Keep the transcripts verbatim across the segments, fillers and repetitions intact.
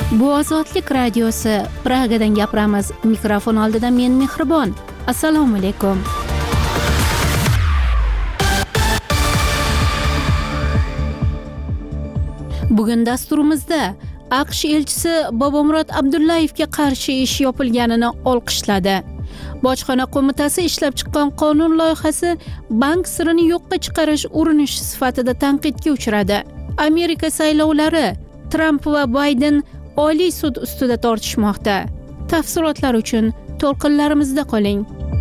Bu Ozodlik radiosi. Pragadan gapiramiz. Mikrofon oldida men Mehribon. Assalomu alaykum. Bugun dasturimizda AQSh elchisi Bobomurod Abdullayevga qarshi ish yopilganini olqishladi. Bojxona qo'mitasi ishlab chiqqan qonun loyihasi bank sirini yo'qqa chiqarish urinishi sifatida tanqidga uchradi. Amerika saylovlari Trump va Bayden Oliy sud ustida tortishmoqda. Tafsilotlar uchun to'lqinlarimizda qoling.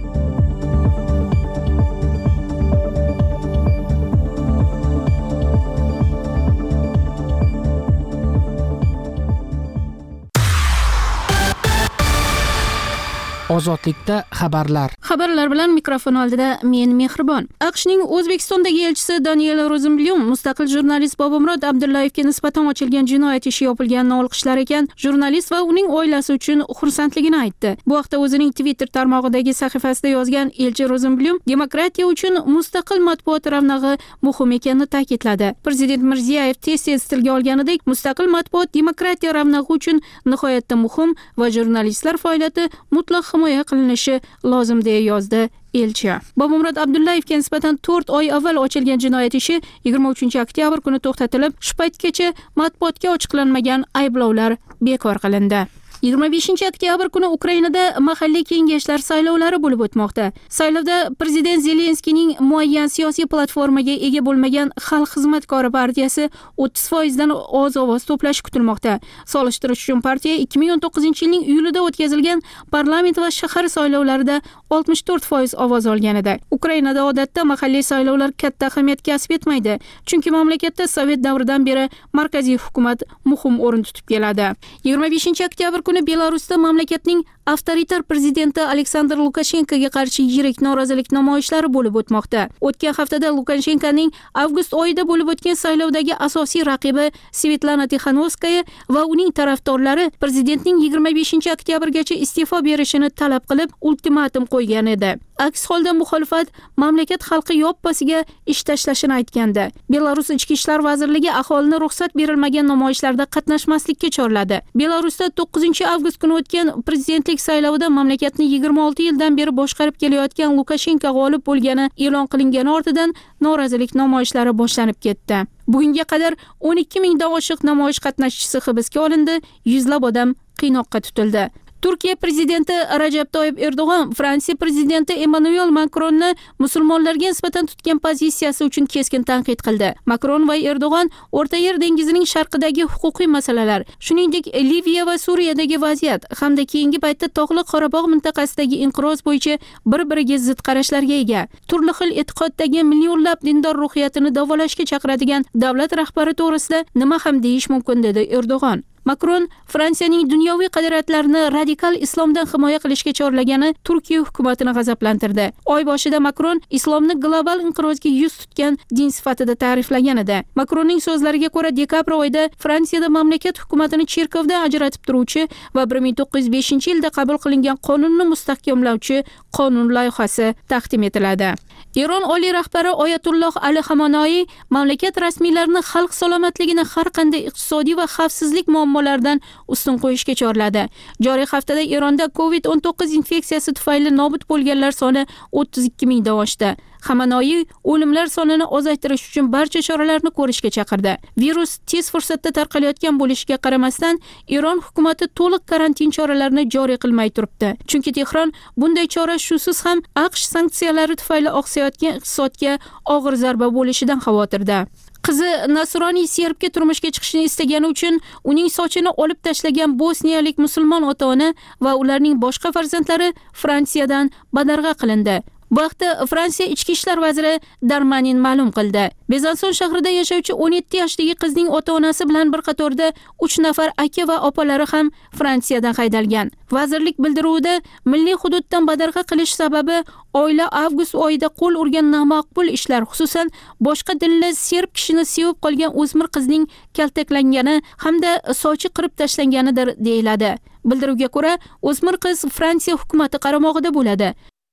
Ozodlikda xabarlar. Xabarlar bilan mikrofon oldida men Mehribon. AQShning O'zbekistondagi elchisi Daniel Rozenblum mustaqil jurnalist Bobomurod Abdullayevga nisbatan ochilgan jinoyat ishi yopilganini olqishlar ekan, jurnalist va uning oilasi uchun xursandligini aytdi. Bu haqda o'zining Twitter tarmog'idagi sahifasida yozgan elchi Rozenblum demokratiya uchun mustaqil matbuot ravnag'i muhim ekanini ta'kidladi. Prezident Mirziyoyev tez-tez tilga olganidek, mustaqil matbuot demokratiya ravnag'i uchun nihoyatda muhim va jurnalistlar faoliyati mutlaq himoya qilinishi lozim deya yozdi elchi. Bobomurod Abdullayevga nisbatan to'rt oy avval ochilgan jinoyat ishi yigirma uchinchi oktyabr kuni to'xtatilib, shu paytgacha matbuotga ochiqlanmagan ayblovlar bekor qilindi. yigirma beshinchi oktyabr kuni Ukrainada mahalliy kengashlar saylovlari bo'lib o'tmoqda. Saylovda prezident Zelenskiyning muayyan siyosiy platformaga ega bo'lmagan Xalq xizmatkori partiyasi o'ttiz foiz dan oz ovoz to'plashi kutilmoqda. Solishtirish uchun partiya ikki ming o'n to'qqizinchi yilning iyulida o'tkazilgan parlament va shahar saylovlarida oltmish to'rt foiz ovoz olgan edi. Ukrainada odatda mahalliy saylovlar katta ahamiyat kasb etmaydi, chunki mamlakatda Sovet davridan beri markaziy hukumat muhim o'rin tutib keladi. yigirma beshinchi oktyabr kuni Belarusda mamlakatning avtoritar prezidenti Aleksandr Lukashenkoga qarshi yirik norozilik namoyishlari bo'lib o'tmoqda. O'tgan haftada Lukashenkoning avgust oyida bo'lib o'tgan saylovdagi asosiy raqibi Svetlana Tixanovskaya va uning tarafdorlari prezidentning yigirma beshinchi oktyabrgacha iste'fo berishini talab qilib ultimatum qo'ygan edi. Aks holda muxolifat mamlakat xalqi yoppasiga ish tashlashini aytgandi. Belarus ichki ishlar vazirligi aholini ruxsat berilmagan namoyishlarda qatnashmaslikka chorladi. Belarusda to'qqizinchi avgust kuni o'tgan prezidentlik saylovida mamlakatni yigirma olti yildan beri boshqarib kelayotgan Lukashenko g'olib bo'lgani e'lon qilingani ortidan norozilik namoyishlari boshlanib ketdi. Bugunga qadar o'n ikki mingdan oshiq namoyish qatnashchisi hibsga olindi, yuzlab odam qiynoqqa tutildi. Turkiya prezidenti Rajab Toyyib Erdo'g'on Fransiya prezidenti Emmanuel Macronni musulmonlarga nisbatan tutgan pozitsiyasi uchun keskin tanqid qildi. Macron va Erdo'g'on O'rta Yer dengizining sharqidagi huquqiy masalalar, shuningdek Liviya va Suriyadagi vaziyat hamda keyingi paytda Tog'li Qorabog' mintaqasidagi inqiroz bo'yicha bir-biriga zid qarashlarga ega. Turli xil e'tiqoddagi millionlab dindor ruhiyatini davolashga chaqiradigan davlat rahbari to'g'risida nima ham deyish mumkin, dedi Erdo'g'on. Macron Fransiyaning dunyoviy qadriyatlarini radikal islomdan himoya qilishga chorlagani Turkiya hukumatini g'azablantirdi. Oy boshida Macron islomni global inqirozga yuz tutgan din sifatida ta'riflagan edi. Macronning so'zlariga ko'ra, dekabr oyida Fransiyada mamlakat hukumatini cherkovdan ajratib turuvchi va bir ming to'qqiz yuz beshinchi yilda qabul qilingan qonunni mustahkamlovchi qonun loyihasi taqdim etiladi. Eron oliy rahbari Oyatulloh Ali Xamenei mamlakat rasmiylarini xalq salomatligini har qanday iqtisodiy va xavfsizlik muammolaridan ustun qo'yishga chorladi. Joriy haftada Eronda covid o'n to'qqiz infeksiyasi tufayli nobud bo'lganlar soni o'ttiz ikki mingdan oshdi. Xamenei o'limlar sonini ozaytirish uchun barcha choralarni ko'rishga chaqirdi. Virus tez fursatda tarqalayotgan bo'lishiga qaramasdan, Eron hukumatı to'liq karantin choralarini joriy qilmay turibdi. Chunki Tehron bunday chora shusiz ham AQSh sanksiyalari tufayli oqsayotgan iqtisodga og'ir zarba bo'lishidan xavotirda. Qizi nasroniy serbga turmushga chiqishni istagani uchun uning sochini olib tashlagan bosniyalik musulmon ota-ona va ularning boshqa farzandlari Fransiyadan badarg'a qilindi. Bu haqda Fransiya ichki ishlar vaziri Darmanin ma'lum qildi. Bezanson shahrida yashovchi o'n yetti yoshdagi qizning ota-onasi bilan bir qatorda uch nafar aka va opalari ham Fransiyadan haydalgan. Vazirlik bildiruvida milliy hududdan badarg'a qilish sababi oila avgust oyida qo'l urgan namaqbul ishlar, xususan boshqa dinli serb kishini sevib qolgan o'smir qizning kaltaklangani hamda sochi qirib tashlanganidir deyiladi. Bildiruvga ko'ra, o'smir qiz Fransiya hukumati qaramog'ida bo'ladi.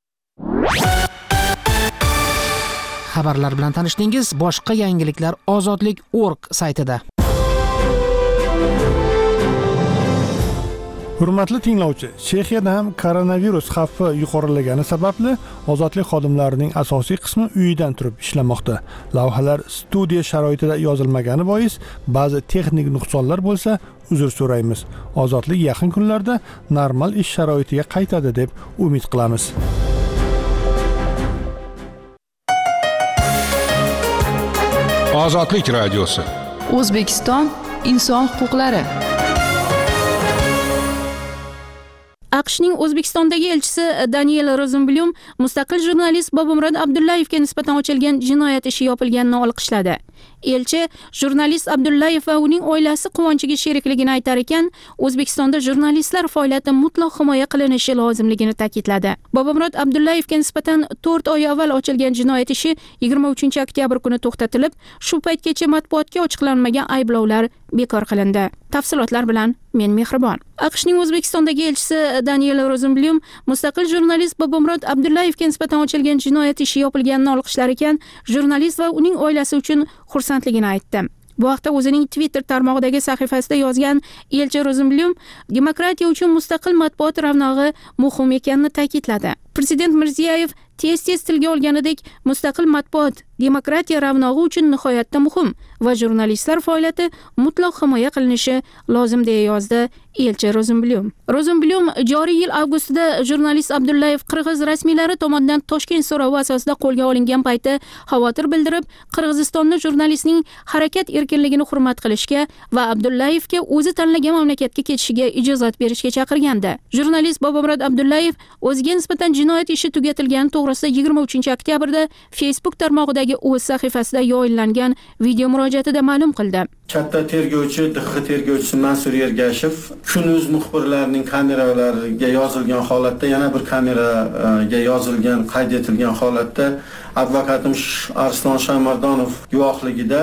Xabarlar bilan tanishdingiz. Boshqa yangiliklar ozodlik точка org saytida. Hurmatli tinglovchi, Chexiyada ham koronavirus xavfi yuqorilagani sababli ozodlik xodimlarining asosiy qismi uyidan turib ishlamoqda. Lavhalar studiya sharoitida yozilmagani bois ba'zi texnik nuqsonlar bo'lsa, uzr so'raymiz. Ozodlik yaqin kunlarda normal ish sharoitiga qaytadi deb umid qilamiz. Ozodlik radiosi. O'zbekiston inson huquqlari. AQShning O'zbekistondagi elchisi Daniel Rozenblum mustaqil jurnalist Bobomurod Abdullayevga nisbatan ochilgan jinoyat ishi yopilganini olqishladi. Elchi jurnalist Abdullayev va uning oilasi quvonchiga sherikligini aytar ekan, O'zbekistonda jurnalistlar faoliyati mutlaq himoya qilinishi lozimligini ta'kidladi. Bobomurod Abdullayevga nisbatan to'rt oy avval ochilgan jinoyat ishi yigirma uchinchi oktyabr kuni to'xtatilib, shu paytgacha matbuotga ochiqlanmagan ayblovlar bekor qilindi. Tafsilotlar bilan men Mehribon. AQShning O'zbekistondagi elchisi Daniel Rozenblum mustaqil jurnalist Bobomurod Abdullayevga nisbatan ochilgan jinoyat ishi yopilganini olqishlar ekan, jurnalist va uning oilasi uchun xursandligini aytdi. Bu haqda o'zining Twitter tarmog'idagi sahifasida yozgan elchi Rozenblum demokratiya uchun mustaqil matbuot ravnog'i muhim ekanini ta'kidladi. Prezident Mirziyoyev tez-tez tilga olganidek, mustaqil matbuot demokratiya ravnog'i uchun nihoyatda muhim va jurnalistlar faoliyati mutlaq himoya qilinishi lozim deya yozdi elchi Rozenblum. Rozenblum joriy yil avgustida jurnalist Abdullayev qirg'iz rasmiylari tomonidan Toshkent so'rovi asosida qo'lga olingan payti xavotir bildirib, Qirg'izistonning jurnalistning harakat erkinligini hurmat qilishga va Abdullayevga o'zi tanlagan mamlakatga ketishiga ijozat berishga chaqirgandi. Jurnalist Bobomurod Abdullayev o'ziga nisbatan jinoyat ishi tugatilgani to'g'risida yigirma uchinchi oktyabrda Facebook tarmog'idagi o'z sahifasida yo'llangan video murojaatida ma'lum qildi. Katta tergovchi, D X tergovchisi Mansur Ergashev Kunuz muxbirlarining kameralariga yozilgan holatda, yana bir kameraga yozilgan, qayd etilgan holatda advokatim Arslon Shaymardonov guvohligida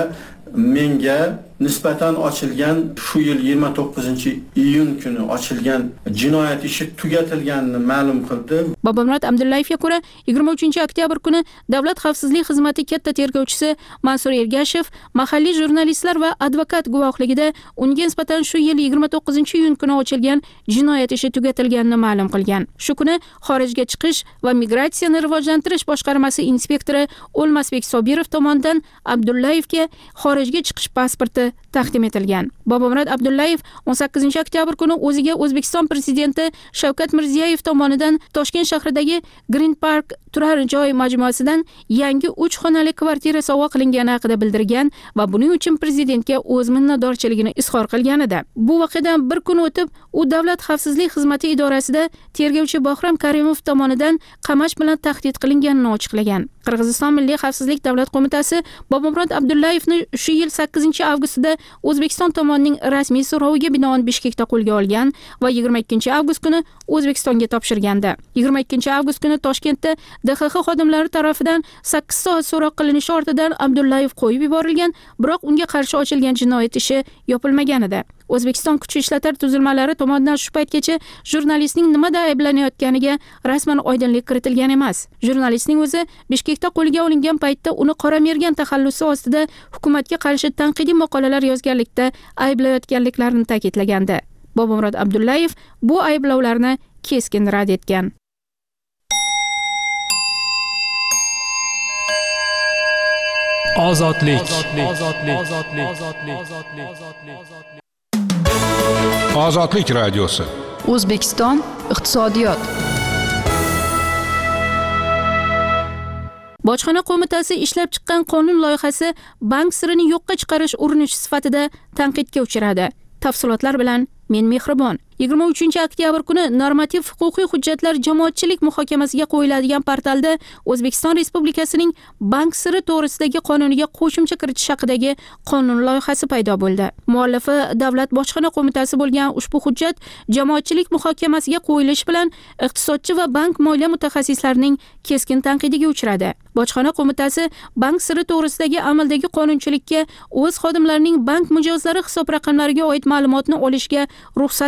menga nisbatan ochilgan shu yil yigirma to'qqizinchi iyun kuni ochilgan jinoyat ishi tugatilganini ma'lum qildi. Bobomurod Abdullayevga ko'ra yigirma uchinchi oktyabr kuni Davlat xavfsizlik xizmati katta tergovchisi Mansur Ergashev mahalliy jurnalistlar va advokat guvohligida unga nisbatan shu yil yigirma to'qqizinchi iyun kuni ochilgan jinoyat ishi tugatilganini ma'lum qilgan. Shu kuni xorijga chiqish va migratsiyani rivojlantirish boshqarmasi inspektori O'lmasbek Sobirov tomonidan Abdullayevga xorijga chiqish pasporti taqdim etilgan. Bobomurod Abdullayev o'n sakkizinchi oktyabr kuni o'ziga O'zbekiston prezidenti Shavkat Mirziyoyev tomonidan Toshkent shahridagi Green Park turar joy majmuasidan yangi uch xonali kvartira sovg'a qilingani haqida bildirgan va buning uchun prezidentga o'z minnatdorchiligini izhor qilgan edi. Bu voqeadan bir kun o'tib, u Davlat xavfsizlik xizmati idorasida tergovchi Bahrom Karimov tomonidan qamash bilan tahdid qilinganini ochiqlagan. Qirg'iziston Milliy xavfsizlik davlat qo'mitasi Bobomurod Abdullayevni shu yil sakkizinchi avgustda O'zbekiston tomonining rasmiy so'roviga binoan Bishkekda qo'lga olgan va yigirma ikkinchi avgust kuni O'zbekistonga topshirgandi. yigirma ikkinchi avgust kuni Toshkentda D X X xodimlari tomonidan sakkiz soat so'roq qilinishi ortidan Abdullayev qo'yib yuborilgan, biroq unga qarshi ochilgan jinoyat ishi yopilmagan edi. O'zbekiston kuch ishlatar tuzilmalari tomonidan shu paytgacha jurnalistning nimada ayblanayotganiga rasman oydinlik kiritilgan emas. Jurnalistning o'zi Bishkekda qo'lga olingan paytda uni qora mergan taxallusi ostida hukumatga qarshi tanqidiy maqolalar yozganlikda ayblayotganliklarini ta'kidlagandi. Bobomurod Abdullayev bu ayblovlarni keskin rad etgan. Ozodlik. Ozodlik radiosi. O'zbekiston iqtisodiyot. Bojxona qo'mitasi ishlab chiqqan qonun loyihasi bank sirini yo'qqa chiqarish urinishi sifatida tanqidga uchradi. Tafsilotlar bilan men Mehribon. yigirma uchinchi oktyabr kuni normativ huquqiy hujjatlar jamoatchilik muhokamasiga qo'yiladigan portalda O'zbekiston Respublikasining bank siri to'g'risidagi qonuniga qo'shimcha kiritish haqidagi qonun loyihasi paydo bo'ldi. Muallifi Davlat bojxona qo'mitasi bo'lgan ushbu hujjat jamoatchilik muhokamasiga qo'yilishi bilan iqtisodchi va bank moliya mutaxassislarining keskin tanqidiga uchradi. Bojxona qo'mitasi bank siri to'g'risidagi amaldagi qonunchilikka o'z xodimlarining bank mijozlari hisob raqamlariga oid ma'lumotni olishga ruxsat berish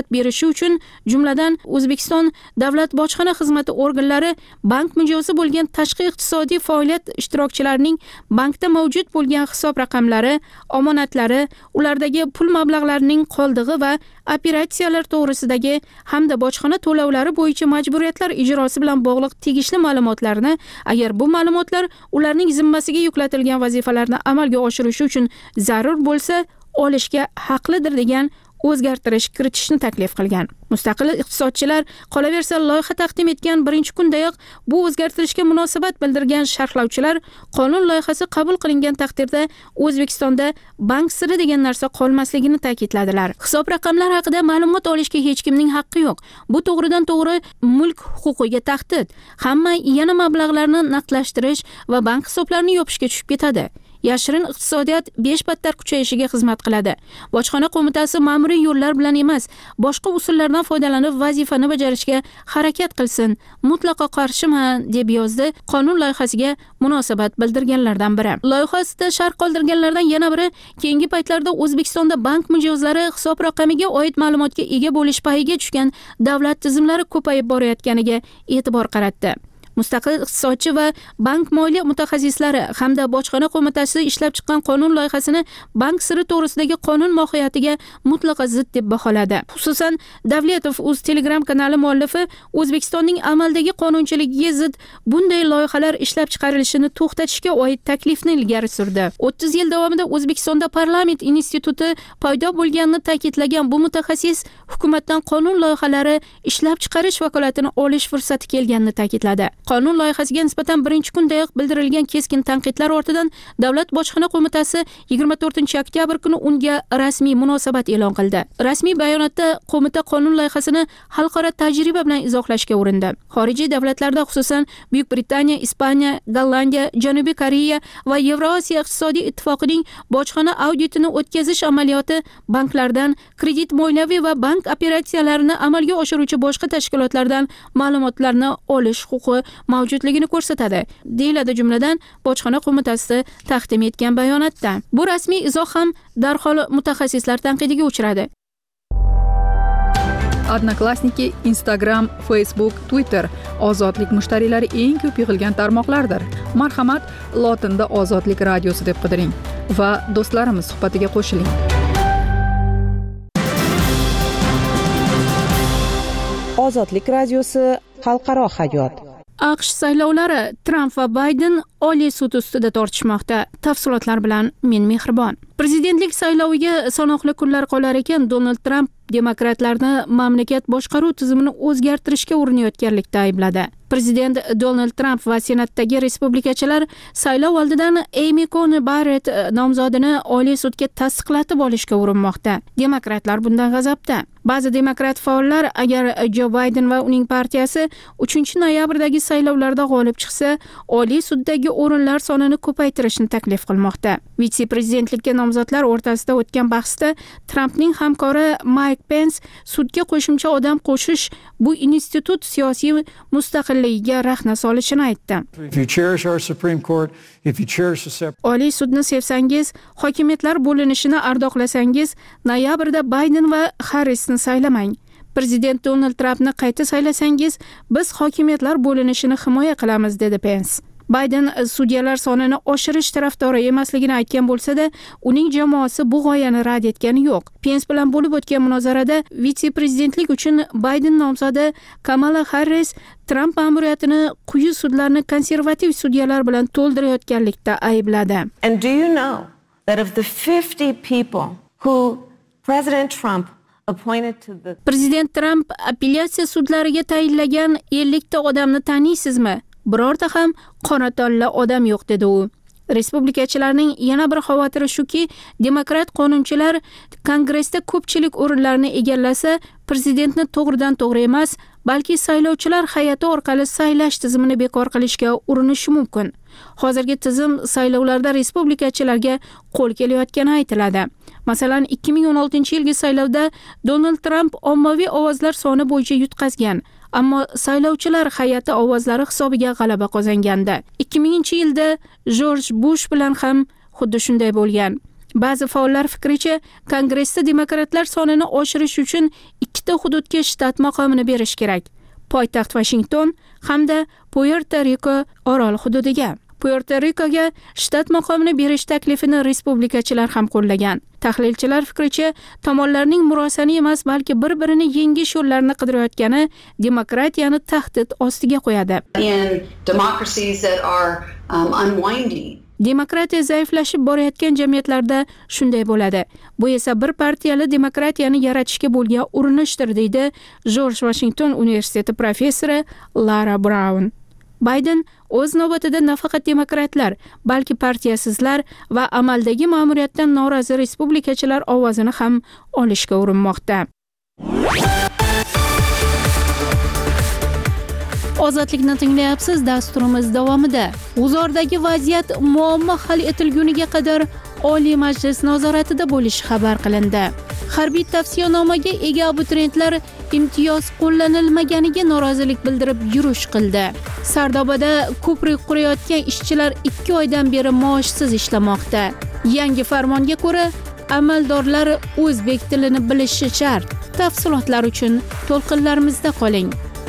oshirishi uchun, jumladan O'zbekiston davlat bojxona xizmati organlari bank mijozi bo'lgan tashqi iqtisodiy faoliyat ishtirokchilarining bankda mavjud bo'lgan hisob raqamlari, omonatlari, ulardagi pul mablag'larining qoldig'i va operatsiyalar to'g'risidagi hamda bojxona to'lovlari bo'yicha majburiyatlar ijrosi bilan bog'liq tegishli ma'lumotlarni, agar bu ma'lumotlar ularning zimmasiga yuklatilgan vazifalarni amalga oshirishi uchun zarur bo'lsa, olishga haqlidir degan o'zgartirish kiritishni taklif qilgan. Mustaqil iqtisodchilar qolaversa, loyiha taqdim etgan birinchi kundayoq bu o'zgartirishga munosabat bildirgan sharhlovchilar qonun loyihasi qabul qilingan taqdirda O'zbekistonda bank siri degan narsa qolmasligini ta'kidladilar. Hisob raqamlari haqida ma'lumot olishga hech kimning haqqi yo'q. Bu to'g'ridan to'g'ri mulk huquqiga tahdid. Hamma yana mablag'larni naqdlashtirish va bank hisoblarini yopishga tushib ketadi. Yashirin iqtisodiyot besh battar kuchayishiga xizmat qiladi. Bojxona qo'mitasi ma'muriy yo'llar bilan emas, boshqa usullardan foydalanib vazifani bajarishga harakat qilsin. Mutlaqo qarshiman, deb yozdi qonun loyihasiga munosabat bildirganlardan biri. Loyihasida sharh qoldirganlardan yana biri keyingi paytlarda O'zbekistonda bank mijozlari hisob raqamiga oid ma'lumotga ega bo'lish payiga tushgan davlat tizimlari ko'payib borayotganiga e'tibor qaratdi. Mustaqil iqtisodchi va bank moliya mutaxassislari hamda bojxona qo'mitasi ishlab chiqqan qonun loyihasini bank siri to'g'risidagi qonun mohiyatiga mutlaqo zid deb baholadi. Xususan, Davletov o'z Telegram kanali muallifi O'zbekistonning amaldagi qonunchiligiga zid bunday loyihalar ishlab chiqarilishini to'xtatishga oid taklifni ilgari surdi. o'ttiz yil davomida O'zbekistonda parlament instituti paydo bo'lganini ta'kidlagan bu mutaxassis hukumatdan qonun loyihalari ishlab chiqarish vakolatini olish fursati kelganini ta'kidladi. Qonun loyihasiga nisbatan birinchi kundayoq bildirilgan keskin tanqidlar ortidan Davlat bojxona qo'mitasi yigirma to'rtinchi oktyabr kuni unga rasmiy munosabat e'lon qildi. Rasmiy bayonotda qo'mita qonun loyihasini xalqaro tajriba bilan izohlashga urindi. Xorijiy davlatlarda, xususan Buyuk Britaniya, Ispaniya, Gollandiya, Janubiy Koreya va Yevrosiyo iqtisodiy ittifoqining bojxona auditini o'tkazish amaliyoti banklardan kredit moliyaviy va bank operatsiyalarini amalga oshiruvchi boshqa tashkilotlardan ma'lumotlarni olish huquqi mavjudligini ko'rsatadi, deyiladi jumladan bojxona qo'mitasi taqdim etgan bayonotda. Bu rasmiy izoh ham darhol mutaxassislar tanqidiga uchradi. Odnoklassniki, Instagram, Facebook, Twitter ozodlik mushtariylari eng ko'p yig'ilgan tarmoqlardir. Marhamat, lotinda Ozodlik radiosi deb qidiring va do'stlarimiz suhbatiga qo'shiling. Ozodlik radiosi xalqaro hayot. AQSh saylovlari Tramp va Bayden Oliy sud ustida tortishmoqda. Tafsilotlar bilan men Mehribon. Prezidentlik sayloviga sanoqli kunlar qolar ekan, Donald Tramp demokratlarni mamlakat boshqaruv tizimini o'zgartirishga urinayotganlikda aybladi. Prezident Donald Tramp va Senatdagi respublikachilar saylov oldidan Amy Coney Barrett nomzodini Oliy sudga tasdiqlatib olishga urinmoqda. Demokratlar bundan g'azabda. Ba'zi demokrat faollar agar Jo Bayden va uning partiyasi uchinchi noyabrdagi saylovlarda g'olib chiqsa, Oliy suddagi o'rinlar sonini ko'paytirishni taklif qilmoqda. Vitse-prezidentlikka nomzodlar o'rtasida o'tgan bahsda Trampning hamkori Mike Pence sudga qo'shimcha odam qo'shish bu institut siyosiy mustaqilligiga rahna solishini aytdi. Oliy sudni sevsangiz, hokimiyatlar bo'linishini ardoqlasangiz, noyabrda Bayden va Harrisni saylamang. Prezident Donald Trampni qayta saylasangiz, biz hokimiyatlar bo'linishini himoya qilamiz, dedi Pence. Bayden sudyalar sonini oshirish tarafdori emasligini aytgan bo'lsa-da, uning jamoasi bu g'oyani rad etgani yo'q. Pence bilan bo'lib o'tgan munozarada vitse-prezidentlik uchun Bayden nomzodi Kamala Harris Tramp ma'muriyatini quyi sudlarni konservativ sudyalar bilan to'ldirayotganlikda aybladi. And do you know that of the fifty people who President Trump appointed to the Prezident Trump apellyatsiya sudlariga tayinlagan ellik ta odamni taniysizmi? Birorta ham qora tanli odam yo'q, dedi u. Respublikachilarning yana bir xavotiri shuki, demokrat qonunchilar Kongressda ko'pchilik o'rinlarni egallasa, prezidentni to'g'ridan to'g'ri emas, balki saylovchilar hay'ati orqali saylash tizimini bekor qilishga urinishi mumkin. Hozirgi tizim saylovlarda respublikachilarga qo'l kelayotgani aytiladi. Masalan, ikki ming o'n oltinchi yilgi saylovda Donald Trump ommaviy ovozlar soni bo'yicha yutqazgan, ammo saylovchilar hay'ati ovozlari hisobiga g'alaba qozongandi. ikki minginchi yilda George Bush bilan ham xuddi shunday bo'lgan. Ba'zi faollar fikricha, Kongressda demokratlar sonini oshirish uchun ikkita hududga shtat maqomini berish kerak. Poytaxt Washington hamda Puerto-Riko orol hududiga. Puerto-Rikoga shtat maqomini berish taklifini respublikachilar ham qo'llagan. Tahlilchilar fikricha, tomonlarning murosani emas, balki bir-birini yengish yo'llarini qidirayotgani demokratiyani tahdid ostiga qo'yadi. In democracies that are um, unwinding, Demokratiya zaiflashib borayotgan jamiyatlarda shunday bo'ladi. Bu esa bir partiyali demokratiyani yaratishga bo'lgan urinishdir, deydi George Washington universiteti professori Lara Brown. Bayden o'z navbatida nafaqat demokratlar, balki partiyasizlar va amaldagi ma'muriyatdan norozi respublikachilar ovozini ham olishga urinmoqda. Ozodlikni tinglayapsiz. Dasturimiz davomida G'uzordagi vaziyat muammo hal etilguniga qadar Oliy Majlis nazoratida bo'lishi xabar qilindi. Harbiy tavsiyanomaga ega abituriyentlar imtiyoz qo'llanilmaganiga norozilik bildirib yurish qildi. Sardobada ko'prik qurayotgan ishchilar ikki oydan beri maoshsiz ishlamoqda. Yangi farmonga ko'ra, amaldorlar o'zbek tilini bilishi shart. Tafsilotlar uchun to'lqinlarimizda qoling.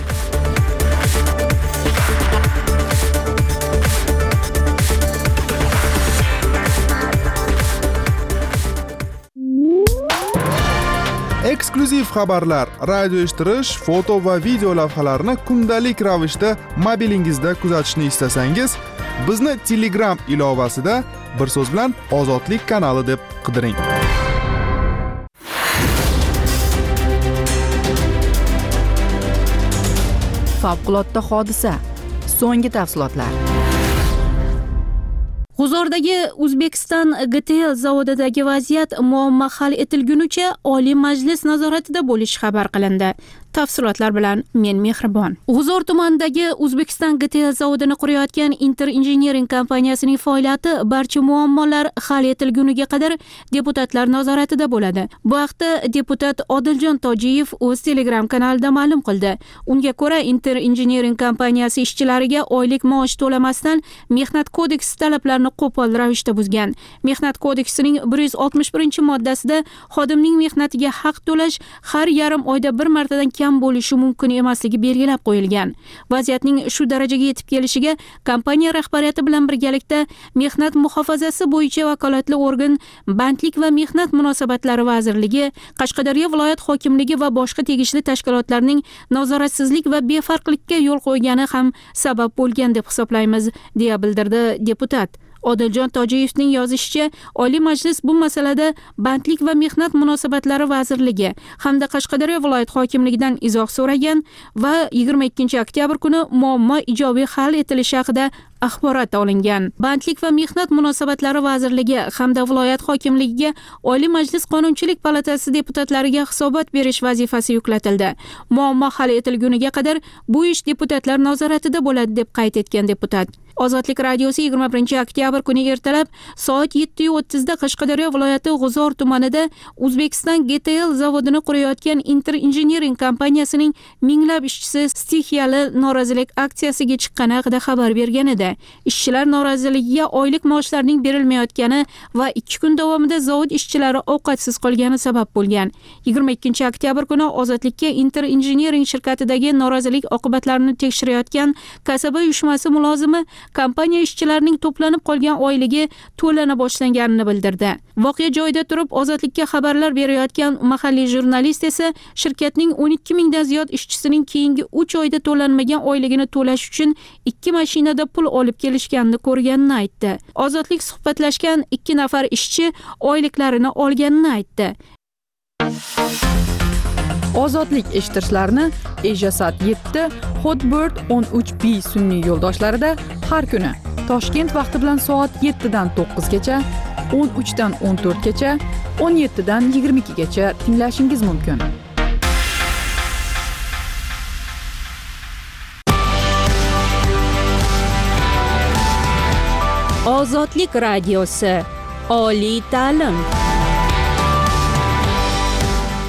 Eksklyuziv xabarlar, radio eshittirish, foto va video lavhalarni kundalik ravishda mobilingizda kuzatishni istasangiz, bizni Telegram ilovasida bir so'z bilan Ozodlik kanali deb qidiring. Favqulodda hodisa. So'nggi tafsilotlar. G'uzordagi O'zbekiston G T L zavodidagi vaziyat muammo hal etilgunicha Oliy Majlis nazoratida bo'lishi xabar qilindi. Tafsilotlar bilan men Mehribon. G'uzor tumanidagi O'zbekiston G T L zavodini qurayotgan Inter Engineering kompaniyasining faoliyati barcha muammolar hal etilguniga qadar deputatlar nazoratida bo'ladi. Bu haqda deputat Odiljon Tojiyev o'z Telegram kanalida ma'lum qildi. Unga ko'ra, Inter Engineering kompaniyasi ishchilariga oylik maosh to'lamasdan Mehnat kodeksi talablarini qo'pol ravishda buzgan. Mehnat kodeksining bir yuz oltmish birinchi moddasida xodimning mehnatiga haq to'lash har yarim oyda bir martadan kam bo'lishi mumkin emasligi belgilab qo'yilgan. Vaziyatning shu darajaga yetib kelishiga kompaniya rahbariyati bilan birgalikda Mehnat muhofazasi bo'yicha vakolatli organ Bandlik va mehnat munosabatlari vazirligi, Qashqadaryo viloyat hokimligi va boshqa tegishli tashkilotlarning nazoratsizlik va befarqlikka yo'l qo'ygani ham sabab bo'lgan deb hisoblaymiz, deya bildirdi deputat. Odiljon Tojiyevning yozishicha, Oliy Majlis bu masalada Bandlik va mehnat munosabatlari vazirligi hamda Qashqadaryo viloyat hokimligidan izoh so'ragan va yigirma ikkinchi oktyabr kuni muammo ijobiy hal etilishi haqida axborot olingan. Bandlik va mehnat munosabatlari vazirligi hamda viloyat hokimligiga Oliy Majlis Qonunchilik palatasi deputatlariga hisobot berish vazifasi yuklatildi. Muammo hal etilguniga qadar bu ish deputatlar nazoratida bo'ladi, deb qayd etgan deputat. Ozodlik radiosi yigirma birinchi oktyabr kuni ertalab soat yetti o'ttizda Qashqadaryo viloyati G'uzor tumanida O'zbekiston G T L zavodini qurayotgan Inter Engineering kompaniyasining minglab ishchisi stixiyali norozilik aksiyasiga chiqqani haqida xabar bergan edi. Ishchilar noroziligiga oylik maoshlarning berilmayotgani va ikki kun davomida zavod ishchilari ovqatsiz qolgani sabab bo'lgan. yigirma ikkinchi oktyabr kuni Ozodlikka Inter Engineering shirkatidagi norozilik oqibatlarini tekshirayotgan kasaba uyushmasi mulozimi kompaniya ishchilarining to'planib qolgan oyligi to'lana boshlanganini bildirdi. Voqea joyida turib Ozodlikka xabarlar berayotgan mahalliy jurnalist esa shirkatning o'n ikki mingdan ziyod ishchisining keyingi uch oyda to'lanmagan oyligini to'lash uchun ikki mashinada pul olib kelishganini ko'rganini aytdi. Ozodlik suhbatlashgan ikki nafar ishchi oyliklarini olganini aytdi. Ozodlik eshittirishlarni Ejasat yetti, Hotbird o'n uch B sun'iy yo'ldoshlarida har kuni Toshkent vaqti bilan soat yettidan to'qqizgacha, o'n uchdan o'n to'rtgacha, o'n yettidan yigirma ikkigacha tinglashingiz mumkin. Ozodlik radiosi. Oliy ta'lim.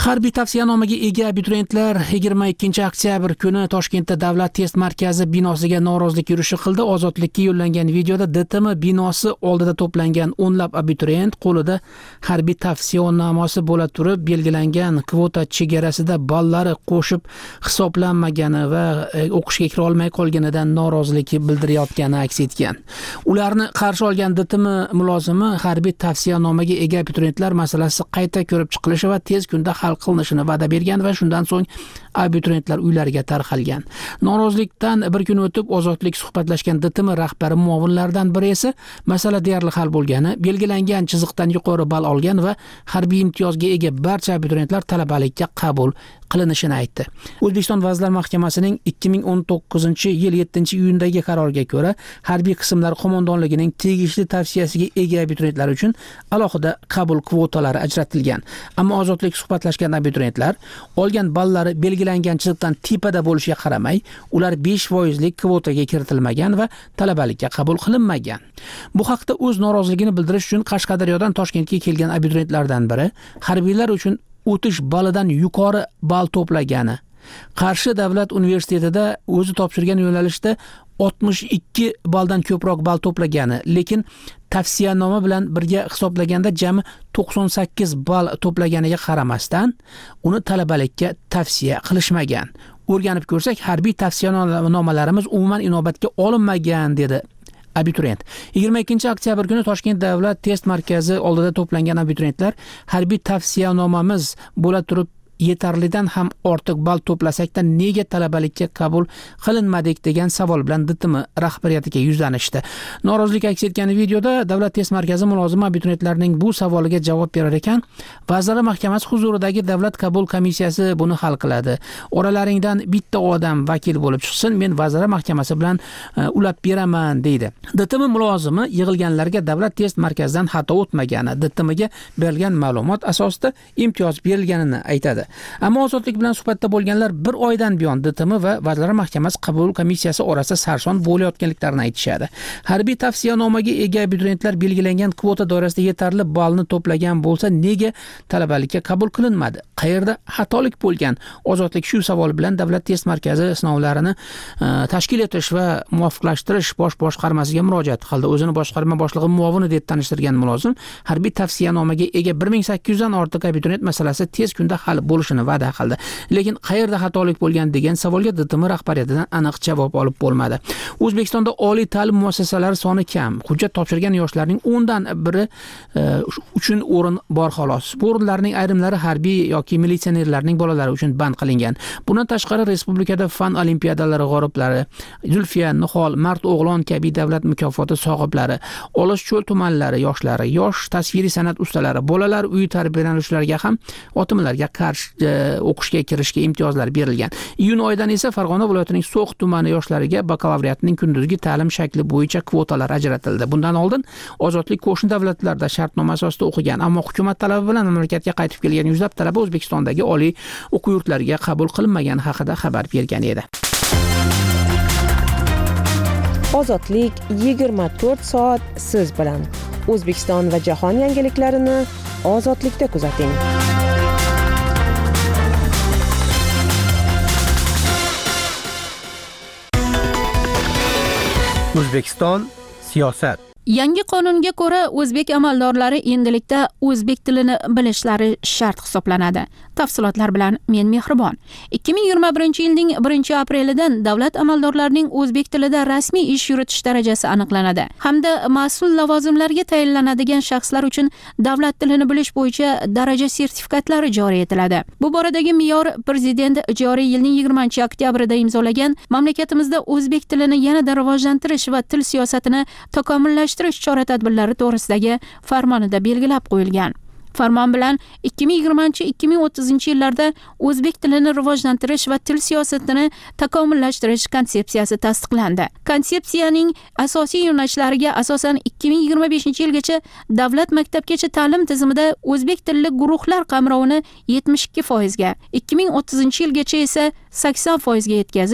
Harbiy tavsiyanomaga ega abituriyentlar yigirma ikkinchi oktyabr kuni Toshkentda Davlat test markazi binosiga norozilik yurishi qildi. Ozodlikka yo'llangan videoda D T M binosi oldida to'plangan o'nlab abituriyent qo'lida harbiy tavsiyanomasi bo'la turib, belgilangan kvota chegarasida ballari qo'shib hisoblanmagani va o'qishga kira olmay qolganidan norozilik bildirayotgani aks etgan. Ularni qarshi olgan D T M mulozimi harbiy tavsiyanomaga ega abituriyentlar masalasi qayta ko'rib chiqilishi va tez kunda hal qilinishini va'da bergan va shundan so'ng abituriyentlar uylariga tarqalgan. Norozilikdan bir kun o'tib Ozodlik suhbatlashgan D T M rahbari muovinlaridan biri esa masala deyarli hal bo'lgani, belgilangan chiziqdan yuqori ball olgan va harbiy imtiyozga ega barcha abituriyentlar talabalikka qabul qilinishini aytdi. O'zbekiston Vazirlar Mahkamasining ikki ming o'n to'qqizinchi yil yettinchi iyundagi qaroriga ko'ra, harbiy qismlar qo'mondonligining tegishli tavsiyasiga ega abituriyentlar uchun alohida qabul kvotalari ajratilgan. Ammo Ozodlik suhbatlashgan abituriyentlar olgan ballari belgilangan chiziqdan tepada bo'lishiga qaramay, ular besh foizlik kvotaga kiritilmagan va talabalikka qabul qilinmagan. Bu haqda o'z noroziligini bildirish uchun Qashqadaryodan Toshkentga kelgan abituriyentlardan biri harbiylar uchun o'tish balidan yuqori ball to'plagani, Qarshi davlat universitetida o'zi topshirgan yo'nalishda oltmish ikki balldan ko'proq ball to'plagani, lekin tavsiyanoma bilan birga hisoblaganda jami to'qson sakkiz ball to'plaganiga qaramasdan uni talabalikka tavsiya qilishmagan. O'rganib ko'rsak, harbiy tavsiyanomalarimiz umuman inobatga olinmagan, dedi abituriyent. yigirma ikkinchi oktyabr kuni Toshkent Davlat test markazi oldida to'plangan abituriyentlar harbiy tavsiyanomamiz bo'la turib yetarlidan ham ortiq ball to'plasakda nega talabalikka qabul qilinmadik degan savol bilan D T M rahbariyatiga yuzlanishdi. Norozilik aks etgan videoda Davlat test markazi mulozimi abituriyentlarning bu savoliga javob berar ekan, Vazirlar Mahkamasi huzuridagi Davlat qabul komissiyasi buni hal qiladi. Oralaringdan bitta odam vakil bo'lib chiqsin, men Vazirlar Mahkamasi bilan uh, ulab beraman, deydi. D T M mulozimi yig'ilganlarga Davlat test markazidan xato o'tmagani, D T M'ga berilgan ma'lumot asosida imtiyoz berilganini aytadi. Ammo Ozodlik bilan suhbatda bo'lganlar bir oydan buyon D T M va Vazirlar Mahkamasi qabul komissiyasi orasida sarson bo'layotganliklarini aytishadi. Harbiy tavsiyanomaga ega abituriyentlar belgilangan kvota doirasida yetarli ballni to'plagan bo'lsa, nega talabalikka qabul qilinmadi? Qayerda xatolik bo'lgan? Ozodlik shu savol bilan Davlat test markazi sinovlarini uh, tashkil etish va muvofiqlashtirish bosh boshqarmasiga murojaat qildi. O'zini boshqarma boshlig'i muovini deb tanishtirgan mulozim harbiy tavsiyanomaga ega bir ming sakkiz yuzdan ortiq abituriyent masalasi tez kunda hal bo'lishini va'da qildi. Lekin qayerda xatolik bo'lgan degan savolga D T M rahbariyatidan aniq javob olib bo'lmadi. O'zbekistonda oliy ta'lim muassasalari soni kam. Hujjat topshirgan yoshlarning o'ndan biri uh, uchun o'rin bor xolos. Bu o'rinlarning ayrimlari harbiy yoki militsionerlarning bolalari uchun band qilingan. Bundan tashqari respublikada fan olimpiadalari g'oliblari, Zulfiya, Nihol, Mard o'g'lon kabi davlat mukofoti sohiblari, Olishcho'l tumanlari yoshlari, yosh tasviriy san'at ustalari, bolalar uyi tarbiyalanuvchilariga ham otimlarga qarshi o'qishga kirishga imtiyozlar berilgan. Iyun oyidan esa Farg'ona viloyatining So'x tumani yoshlariga bakalavriatning kunduzgi ta'lim shakli bo'yicha kvotalar ajratildi. Bundan oldin Ozodlik qo'shni davlatlarda shartnoma asosida o'qigan, ammo hukumat talabi bilan mamlakatga qaytib kelgan yuzlab talaba O'zbekistondagi oliy o'quv yurtlariga qabul qilinmagani haqida xabar bergan edi. Ozodlik yigirma to'rt soat siz bilan. O'zbekiston va jahon yangiliklarini Ozodlikda kuzating. O'zbekiston siyosat. Yangi qonunga ko'ra o'zbek amaldorlari endilikda o'zbek tilini bilishlari shart hisoblanadi. Tafsilotlar bilan men Mehribon. ikki ming yigirma birinchi yilning birinchi aprelidan davlat amaldorlarining o'zbek tilida rasmiy ish yuritish darajasi aniqlanadi hamda mas'ul lavozimlarga tayinlanadigan shaxslar uchun davlat tilini bilish bo'yicha daraja sertifikatlari joriy etiladi. Bu boradagi me'yor prezident joriy yilning yigirmanchi oktyabrida imzolagan mamlakatimizda o'zbek tilini yanada rivojlantirish va til siyosatini takomillashtirish chora-tadbirlari to'g'risidagi farmonida belgilab qo'yilgan. Farmon bilan ikki ming yigirmanchi ikki ming o'ttizinchi yillarda o'zbek tilini rivojlantirish va til siyosatini takomillashtirish konsepsiyasi tasdiqlandi. Konsepsiyaning asosiy yo'nalishlariga asosan ikki ming yigirma beshinchi yilgacha davlat maktabgacha ta'lim tizimida o'zbek tilli guruhlar qamrovini yetmish ikki foizga, ikki ming o'ttizinchi yilgacha esa sakson foizga yetkazish,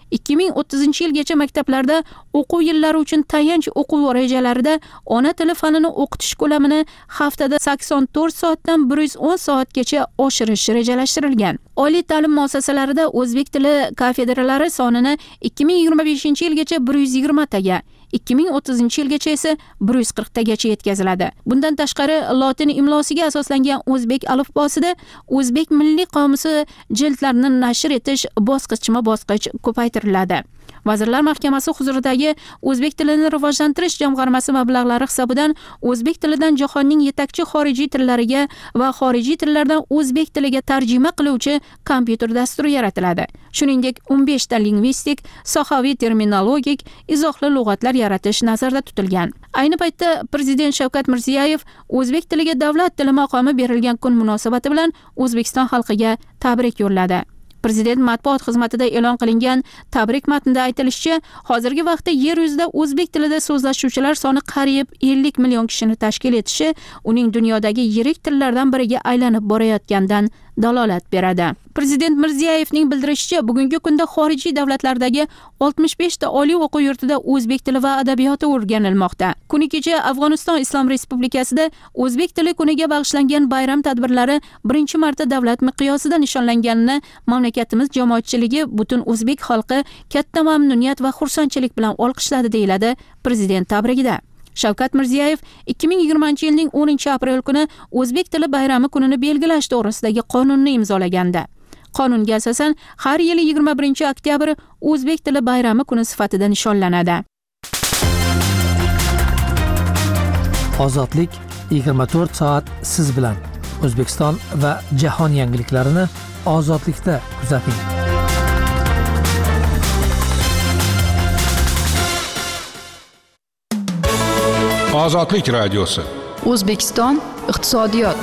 ikki ming o'ttizinchi yilgacha maktablarda o'quv yillari uchun tayanch o'quv rejalarida ona tili fanini o'qitish ko'lamini haftada sakson to'rt soatdan bir yuz o'n soatgacha oshirish rejalashtirilgan. Oliy ta'lim muassasalarida o'zbek tili kafedralari sonini ikki ming yigirma beshinchi yilgacha bir yuz yigirma taga, ikki ming o'ttizinchi yilgacha esa bir yuz qirq tagacha yetkaziladi. Bundan tashqari lotin imlosiga asoslangan o'zbek alifbosida o'zbek milliy qomusi jildlarini nashr etish bosqichma-bosqich ko'paytiriladi. Vazirlar Mahkamasi huzuridagi o'zbek tilini rivojlantirish jamg'armasi mablag'lari hisobidan o'zbek tilidan jahonning yetakchi xorijiy tillariga va xorijiy tillardan o'zbek tiliga tarjima qiluvchi kompyuter dasturi yaratiladi. Shuningdek, o'n besh ta lingvistik, sohaviy terminologik, izohli lug'atlar yaratish nazarda tutilgan. Ayni paytda Prezident Shavkat Mirziyoyev o'zbek tiliga davlat tili maqomi berilgan kun munosabati bilan O'zbekiston xalqiga tabrik yo'lladi. Prezident matbuot xizmatida e'lon qilingan tabrik matnida aytilishicha, hozirgi vaqtda yer yuzida o'zbek tilida so'zlashuvchilar soni qariyb ellik million kishini tashkil etishi uning dunyodagi yirik tillardan biriga aylanib borayotganidan dalolat beradi. Prezident Mirziyoyevning bildirishicha, bugungi kunda xorijiy davlatlardagi oltmish besh ta oliy o'quv yurtida o'zbek tili va adabiyoti o'rganilmoqda. Kuni kecha Afg'oniston Islom Respublikasida o'zbek tili kuniga bag'ishlangan bayram tadbirlari birinchi marta davlat miqyosida nishonlanganini mamlakatimiz jamoatchiligi butun o'zbek xalqi katta mamnuniyat va xursandchilik bilan olqishladi, deyiladi Prezident tabrigida. Shavkat Mirziyoyev ikki ming yigirmanchi yilning o'ninchi aprel kuni o'zbek tili bayrami kunini belgilash to'g'risidagi qonunni imzolagandi. Qonunga asosan har yili yigirma birinchi oktyabr o'zbek tili bayrami kuni sifatida nishonlanadi. Ozodlik yigirma to'rt soat siz bilan. O'zbekiston va jahon yangiliklarini ozodlikda kuzating. Ozodlik radiosi. O'zbekiston iqtisodiyot.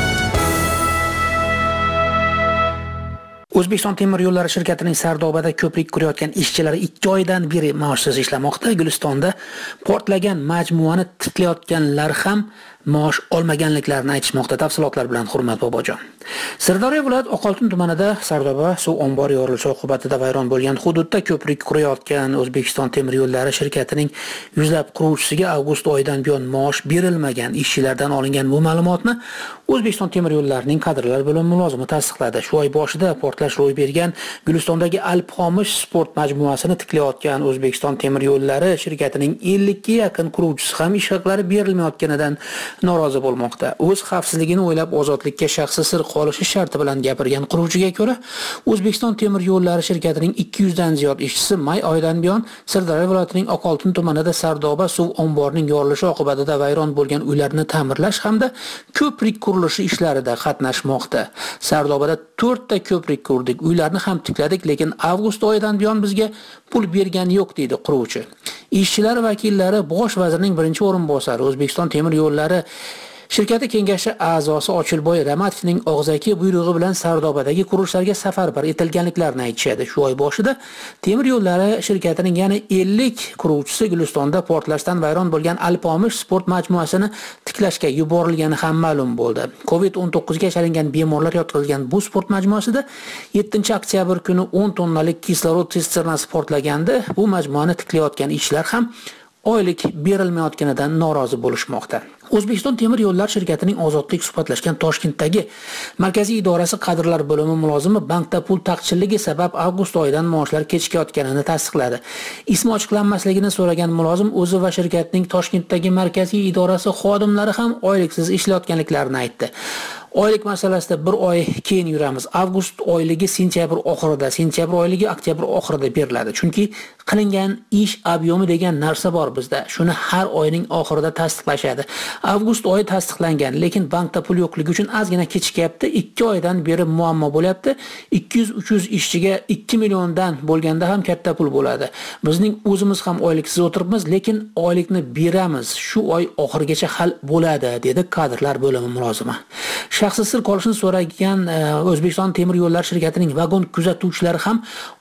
O'zbekiston temir yo'llari shirkatining Sardobada ko'prik qurayotgan ishchilari ikki oydan beri maoshsiz ishlamoqda. Gulistonda portlagan majmuani tiklayotganlar ham maosh olmaganliklarini aytishmoqda. Tafsilotlar bilan Hurmat Bobojon. Sirdaryo viloyat Oqoltin tumanida Sardoba suv ombori yorilishi oqibatida vayron bo'lgan hududda ko'prik qurayotgan O'zbekiston temir yo'llari shirkatining yuzlab quruvchisiga avgust oyidan buyon maosh berilmagan. Ishchilardan olingan bu ma'lumotni O'zbekiston temir yo'llarining kadrlar bo'limi mulozimi tasdiqladi. Shu oy boshida portlash ro'y bergan Gulistondagi Alpxomish sport majmuasini tiklayotgan O'zbekiston temir yo'llari shirkatining ellikka yaqin quruvchisi ham ish haqlari berilmayotganidan norozi bo'lmoqda. O'z xavfsizligini o'ylab ozodlikka shaxsi sir qolishi sharti bilan gapirgan quruvchiga ko'ra, O'zbekiston temir yo'llari shirkatining ikki yuz dan ziyod ishchisi may oyidan buyon Sirdaryo viloyatining Oqoltin tumanida Sardoba suv omborining yorilishi oqibatida vayron bo'lgan uylarni ta'mirlash hamda ko'prik qurilishi ishlarida qatnashmoqda. Sardobada to'rt ta ko'prik qurdik, uylarni ham tikladik, lekin avgust oyidan buyon bizga pul bergani yo'q, deydi quruvchi. Ishchilar vakillari Bosh vazirning birinchi o'rinbosari, O'zbekiston temir yo'llari shirkati kengashi a'zosi Ochilboy Ramatovning og'zaki buyrug'i bilan Sardobadagi qurishlarga safarbar etilganliklarini aytishadi. Shu oy boshida temir yo'llari shirkatining yana ellik quruvchisi Gulistonda portlashdan vayron bo'lgan Alpxomish sport majmuasini tiklashga yuborilgani ham ma'lum bo'ldi. covid o'n to'qqiz ga chalingan bemorlar yotqizilgan bu sport majmuasida yettinchi oktyabr kuni o'n tonnalik kislorod sisternasi portlaganda bu majmuani tiklayotgan ishchilar ham oylik berilmayotganidan norozi bo'lishmoqda. O'zbekiston temir yo'llar shirkatining ozodlik suhbatlashgan Toshkentdagi markaziy idorasi kadrlar bo'limi mulozimi bankda pul taqchilligi sabab avgust oyidan maoshlar kechikayotganini tasdiqladi. Ismi ochiqlanmasligini so'ragan mulozim o'zi va shirkatning Toshkentdagi markaziy idorasi xodimlari ham oyliksiz ishlayotganliklarini aytdi. Oylik masalasida bir oy keyin yuramiz. Avgust oyligi sentyabr oxirida, sentyabr oyligi oktyabr oxirida beriladi. Chunki qilingan ish obyomi degan narsa bor bizda. Shuni har oyning oxirida tasdiqlashadi. Avgust oyi tasdiqlangan, lekin bankda pul yo'qligi uchun ozgina kechikyapti. ikki oydan beri muammo bo'lyapti. ikki yuz uch yuz ishchiga ikki milliondan bo'lganda ham katta pul bo'ladi. Bizning o'zimiz ham oyliksiz o'tiribmiz, lekin oylikni beramiz. Shu oy oxirigacha hal bo'ladi, dedi kadrlar bo'limi mulozimi. Shaxsi sir qolishini so'ragan O'zbekiston temir yo'llar shirkatining vagon kuzatuvchilari ham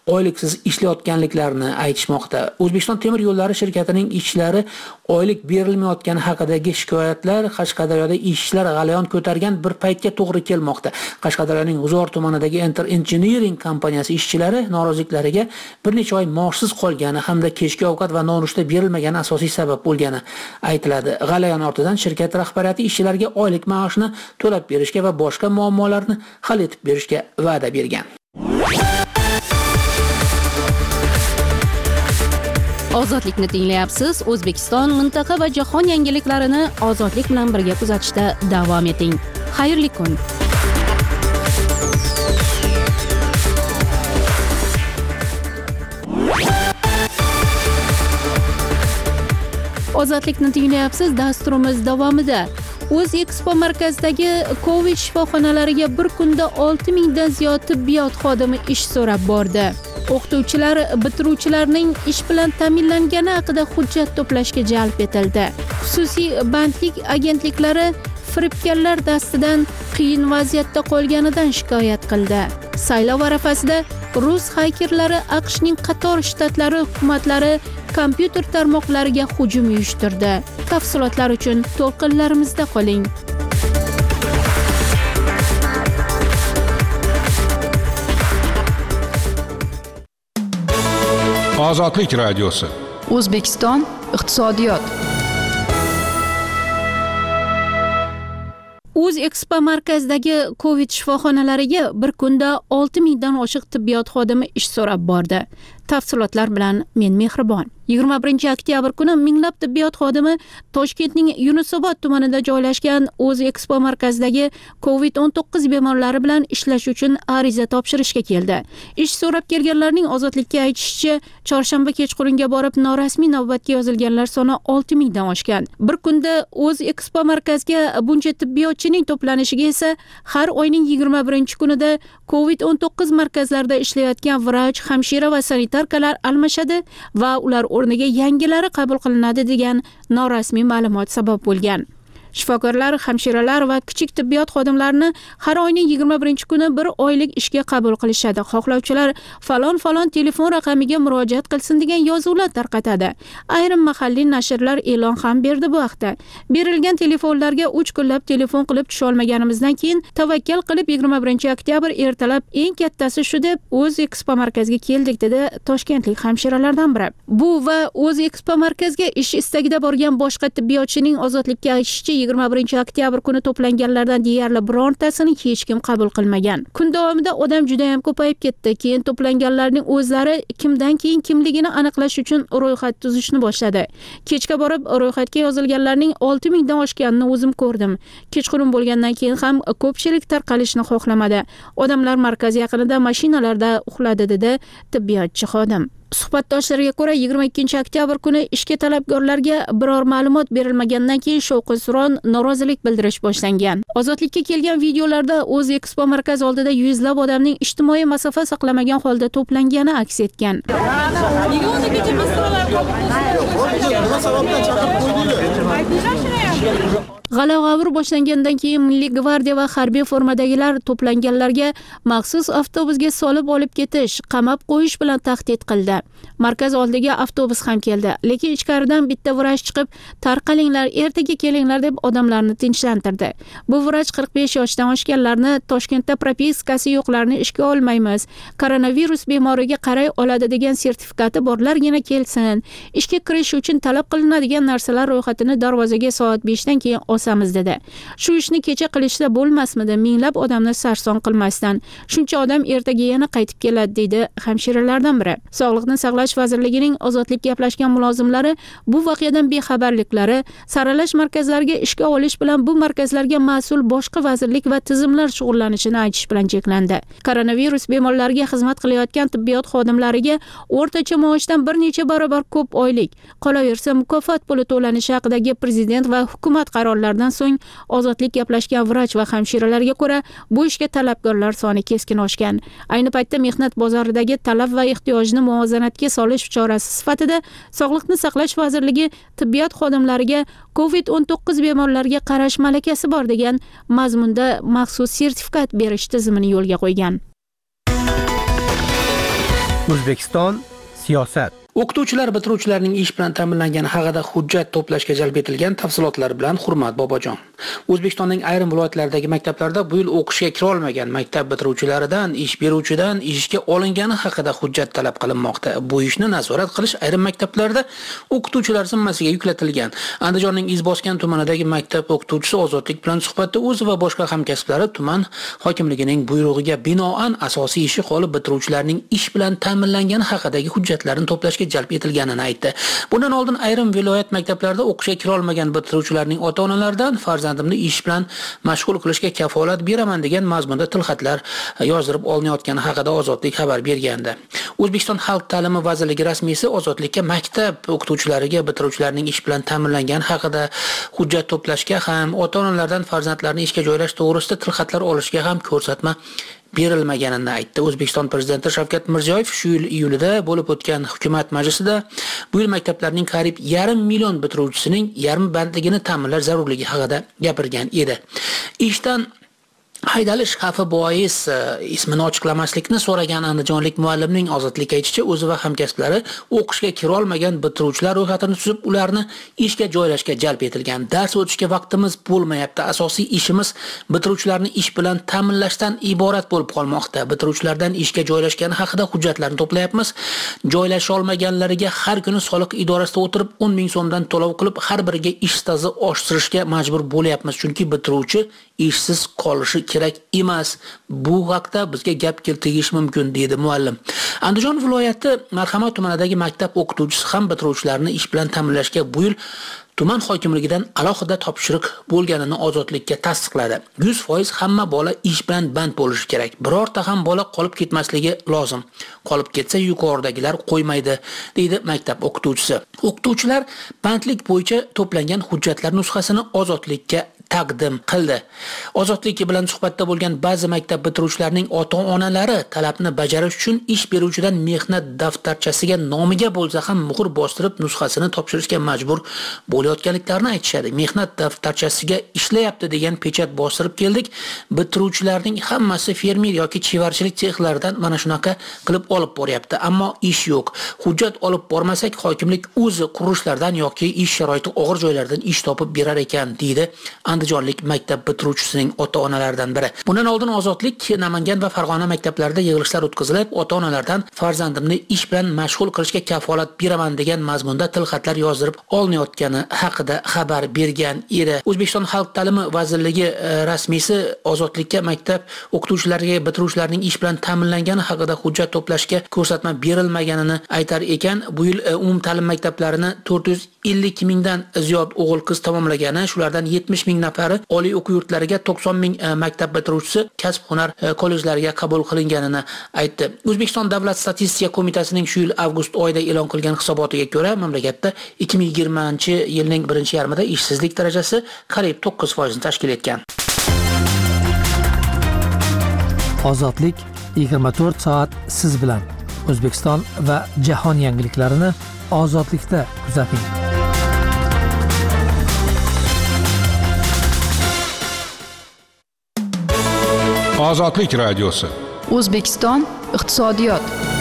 oyliksiz ishlayotganliklarini aytishmoqda. O'zbekiston temir yo'llari shirkatining ishchilari oylik berilmayotgani haqidagi shikoyatlar Qashqadaryoda ishchilar g'alayon ko'targan bir paytga to'g'ri kelmoqda. Qashqadaryoning G'uzor tumanidagi Enter Engineering kompaniyasi ishchilari noroziliklariga bir necha oy maoshsiz qolgani hamda kechki ovqat va nonushta berilmagani asosiy sabab bo'lgani aytiladi. G'alayon ortidan shirkat rahbariyati ishchilarga oylik maoshni to'lab berishga va boshqa muammolarni hal etib berishga va'da bergan. Ozodlikni tinglayapsiz. O'zbekiston, mintaqa va jahon yangiliklarini ozodlik bilan birga kuzatishda davom eting. Xayrli kun. Ozodlikni tinglayapsiz. Dasturimiz davomida O'zekspo markazidagi Covid shifoxonalariga bir kunda olti mingdan ziyod tibbiyot xodimi ish so'rab bordi. O'qituvchilar bitiruvchilarning ish bilan ta'minlangani haqida hujjat to'plashga jalb etildi. Xususiy bandlik agentliklari firibgarlar dastidan qiyin vaziyatda qolganidan shikoyat qildi. Saylov arafasida rus haykerlari AQShning qator shtatlari hukumatlari kompyuter tarmoqlariga hujum uyushtirdi. Tafsilotlar uchun to'lqinlarimizda qoling. Ozodlik radiosi. O'zbekiston iqtisodiyot. O'zekspo markazidagi Covid shifoxonalariga bir kunda olti mingdan oshiq tibbiyot xodimi ish so'rab bordi. Tafsilotlar bilan men Mehribon. yigirma birinchi oktyabr kuni minglab tibbiyot xodimi Toshkentning Yunusobod tumanida joylashgan O'zekspo markazidagi Covid o'n to'qqiz bemorlari bilan ishlash uchun ariza topshirishga keldi. Ish so'rab kelganlarning ozodlikka aytishicha, chorshanba kechqurunga borib norasmiy navbatga yozilganlar soni olti mingdan oshgan. Bir kunda O'zekspo markazga buncha tibbiyotchining to'planishiga esa har oyning yigirma birinchi kunida Covid o'n to'qqiz markazlarida ishlayotgan vrach, hamshira va sanitarkalar almashadi va ular o'rniga yangilari qabul qilinadi degan norasmiy ma'lumot sabab bo'lgan. Shifokorlar, hamshiralar va kichik tibbiyot xodimlarini har oyning yigirma birinchi kuni bir oylik ishga qabul qilishadi. Xohlovchilar falon falon telefon raqamiga murojaat qilsin degan yozuvlar tarqatadi. Ayrim mahalliy nashrlar e'lon ham berdi bu haqda. Berilgan telefonlarga uch kunlab telefon qilib tusha olmaganimizdan keyin tavakkal qilib yigirma birinchi oktyabr ertalab eng kattasi shu deb O'zekspo markaziga keldik dedi toshkentlik hamshiralardan biri. Bu va O'zekspo markaziga ish istagida borgan boshqa tibbiyotchining ozodlikka aytishicha yigirma birinchi oktyabr kuni to'planganlardan deyarli birontasini hech kim qabul qilmagan. Kun davomida odam juda ham ko'payib ketdi. Keyin to'planganlarning o'zlari kimdan keyin kimligini aniqlash uchun ro'yxat tuzishni boshladi. Kechga borib ro'yxatga yozilganlarning olti mingdan oshganini o'zim ko'rdim. Kechqurun bo'lgandan keyin ham ko'pchilik tarqalishni xohlamadi. Odamlar markaz yaqinida mashinalarda uxladi dedi tibbiyotchi xodim. Suhbatdoshlariga ko'ra yigirma ikkinchi oktyabr kuni ishga talabgorlarga biror ma'lumot berilmagandan keyin shovqin-suron, norozilik bildirish boshlangan. Ozodlikka kelgan videolarda O'zekspo markaz oldida yuzlab odamning ijtimoiy masofa saqlamagan holda to'plangani aks etgan. G'ala-g'avur boshlangandan keyin Milliy gvardiya va harbiy formadagilar to'planganlarga maxsus avtobusga solib olib ketish, qamab qo'yish bilan tahdid qildi. Markaz oldiga avtobus ham keldi, lekin ichkaridan bitta vrach chiqib, "Tarqalinglar, ertaga kelinglar" deb odamlarni tinchlantirdi. Bu vrach qirq besh yoshdan oshganlarni, Toshkentda propiskasi yo'qlarni ishga olmaymiz, koronavirus bemoriga qaray oladi degan sertifikati borlargina kelsin. Ishga kirish uchun talab qilinadigan narsalar ro'yxatini darvozaga soat beshdan keyin osamiz dedi. Shu ishni kecha qilishsa bo'lmasmidi? Minglab odamni sarson qilmasdan. Shuncha odam ertaga yana qaytib keladi dedi hamshiralardan biri. Sog'liqni saqlash vazirligining ozodlik gaplashgan mulozimlari bu voqeadan bexabarliklari, saralash markazlariga ishga olish bilan bu markazlarga mas'ul boshqa vazirlik va tizimlar shug'ullanishini aytish bilan cheklandi. Koronavirus bemorlariga xizmat qilayotgan tibbiyot xodimlariga o'rtacha maoshdan bir necha barobar ko'p oylik, qolaversa mukofot puli to'lanishi haqidagi prezident va hukumat qarorlaridan so'ng ozodlik gaplashgan vrach va hamshiralarga ko'ra bu ishga talabgorlar soni keskin oshgan. Ayni paytda mehnat bozoridagi talab va ehtiyojni muvozanatga solish chorasi sifatida Sog'liqni saqlash vazirligi tibbiyot xodimlariga Covid o'n to'qqiz bemorlarga qarash malakasi bor degan mazmunda maxsus sertifikat berish tizimini yo'lga qo'ygan. O'zbekiston siyosat. O'qituvchilar bitiruvchilarning ish bilan ta'minlangani haqida hujjat to'plashga jalb etilgan tafsilotlar bilan Hurmat Bobojon. O'zbekistonning ayrim viloyatlaridagi maktablarda bu yil o'qishga kira olmagan maktab bitiruvchilaridan ish beruvchidan ishga olingani haqida hujjat talab qilinmoqda. Bu ishni nazorat qilish ayrim maktablarda o'qituvchilar zimmasiga yuklatilgan. Andijonning Izboskan tumanidagi maktab o'qituvchisi Ozodlik bilan suhbatda o'zi va boshqa hamkasblari tuman hokimligining buyrug'iga binoan asosiy ishi qolib bitiruvchilarning ish bilan ta'minlangani haqidagi hujjatlarni to'plashga jalb etilganini aytdi. Bundan oldin ayrim viloyat maktablarida o'qishga kira olmagan bitiruvchilarning ota-onalaridan farzandimni ish bilan mashg'ul qilishga kafolat beraman degan mazmunda tilxatlar yozdirib olinayotgani haqida Ozodlik xabar bergandi. O'zbekiston Xalq ta'limi vazirligi rasmiysi Ozodlikka maktab o'qituvchilariga bitiruvchilarning ish bilan ta'minlangani haqida hujjat to'plashga ham, ota-onalardan farzandlarini ishga joylash to'g'risida tilxatlar olishga ham ko'rsatma berilmaganini aytdi. O'zbekiston prezidenti Shavkat Mirziyoyev shu yil iyulida bo'lib o'tgan hukumat majlisida bu yil maktablarning qariyb yarim million bitiruvchisining yarmi bandligini ta'minlash zarurligi haqida gapirgan edi. Ishdan haydalish xavfi bois ismini ochiqlamaslikni so'ragan andijonlik muallimning Ozodlikka aytishicha, o'zi va hamkasblari o'qishga kira olmagan bitiruvchilar ro'yxatini tuzib, ularni ishga joylashga jalb etilgan. Dars o'tishga vaqtimiz bo'lmayapti. Asosiy ishimiz bitiruvchilarni ish bilan ta'minlashdan iborat bo'lib qolmoqda. Bitiruvchilardan ishga joylashgani haqida hujjatlarni to'playapmiz. Joylasha olmaganlariga har kuni soliq idorasida o'tirib o'n ming so'mdan to'lov qilib, har biriga ish staji oshirishga majbur bo'lyapmiz, chunki bitiruvchi ishsiz qolishi kerak emas. Bu haqda bizga gap keltirish mumkin, dedi muallim. Andijon viloyati Marhamat tumanidagi maktab o'qituvchisi ham bitiruvchilarni ish bilan ta'minlashga bu yil tuman hokimligidan alohida topshiriq bo'lganini Ozodlikka tasdiqladi. yuz foiz hamma bola ish bilan band bo'lishi kerak. Birorta ham bola qolib ketmasligi lozim. Qolib ketsa yuqoridagilar qo'ymaydi, deydi maktab o'qituvchisi. O'qituvchilar bandlik bo'yicha to'plangan hujjatlar nusxasini Ozodlikka taqdim qildi. Ozodlik bilan suhbatda bo'lgan ba'zi maktab bitiruvchilarining ota-onalari talabni bajarish uchun ish beruvchidan mehnat daftarchasiga nomiga bo'lsa ham muhr bostirib nusxasini topshirishga majbur bo'layotganliklarini aytishadi. Mehnat daftarchasiga ishlayapti degan pechat bostirib keldik. Bitiruvchilarning hammasi fermer yoki chevarchilik sexlaridan mana shunaqa qilib olib boryapti, ammo ish yo'q. Hujjat olib bormasak hokimlik o'zi qurilishlardan yoki ish sharoiti og'ir joylardan ish topib berar ekan, deydi andijonlik maktab bitiruvchisining ota-onalaridan biri. Bundan oldin Ozodlik Namangan va Farg'ona maktablarida yig'ilishlar o'tkazilib, ota-onalardan farzandimni ish bilan mashg'ul qilishga kafolat beraman degan mazmunda tilxatlar yozdirib olinayotgani haqida xabar bergan edi. O'zbekiston Xalq ta'limi vazirligi rasmiysi Ozodlikka maktab o'qituvchilariga bitiruvchilarning ish bilan ta'minlangani haqida hujjat to'plashga ko'rsatma berilmaganini aytar ekan. Bu yil umum ta'lim maktablarini to'rt yuz ellik mingdan ziyod o'g'il qiz tamomlagani, shulardan yetmish ming nafari oliy o'quv yurtlariga, to'qson ming maktab bitiruvchisi kasb-hunar kollejlariga qabul qilinganini aytdi. O'zbekiston Davlat statistika qo'mitasining shu yil avgust oyida e'lon qilgan hisobotiga ko'ra, mamlakatda ikki ming yigirmanchi yilning birinchi yarmida ishsizlik darajasi qariyb to'qqiz foiz ni tashkil etgan. Ozodlik yigirma to'rt soat siz bilan. O'zbekiston va jahon yangiliklarini Ozodlikda kuzating. Ozodlik radiosi. O'zbekiston iqtisodiyot.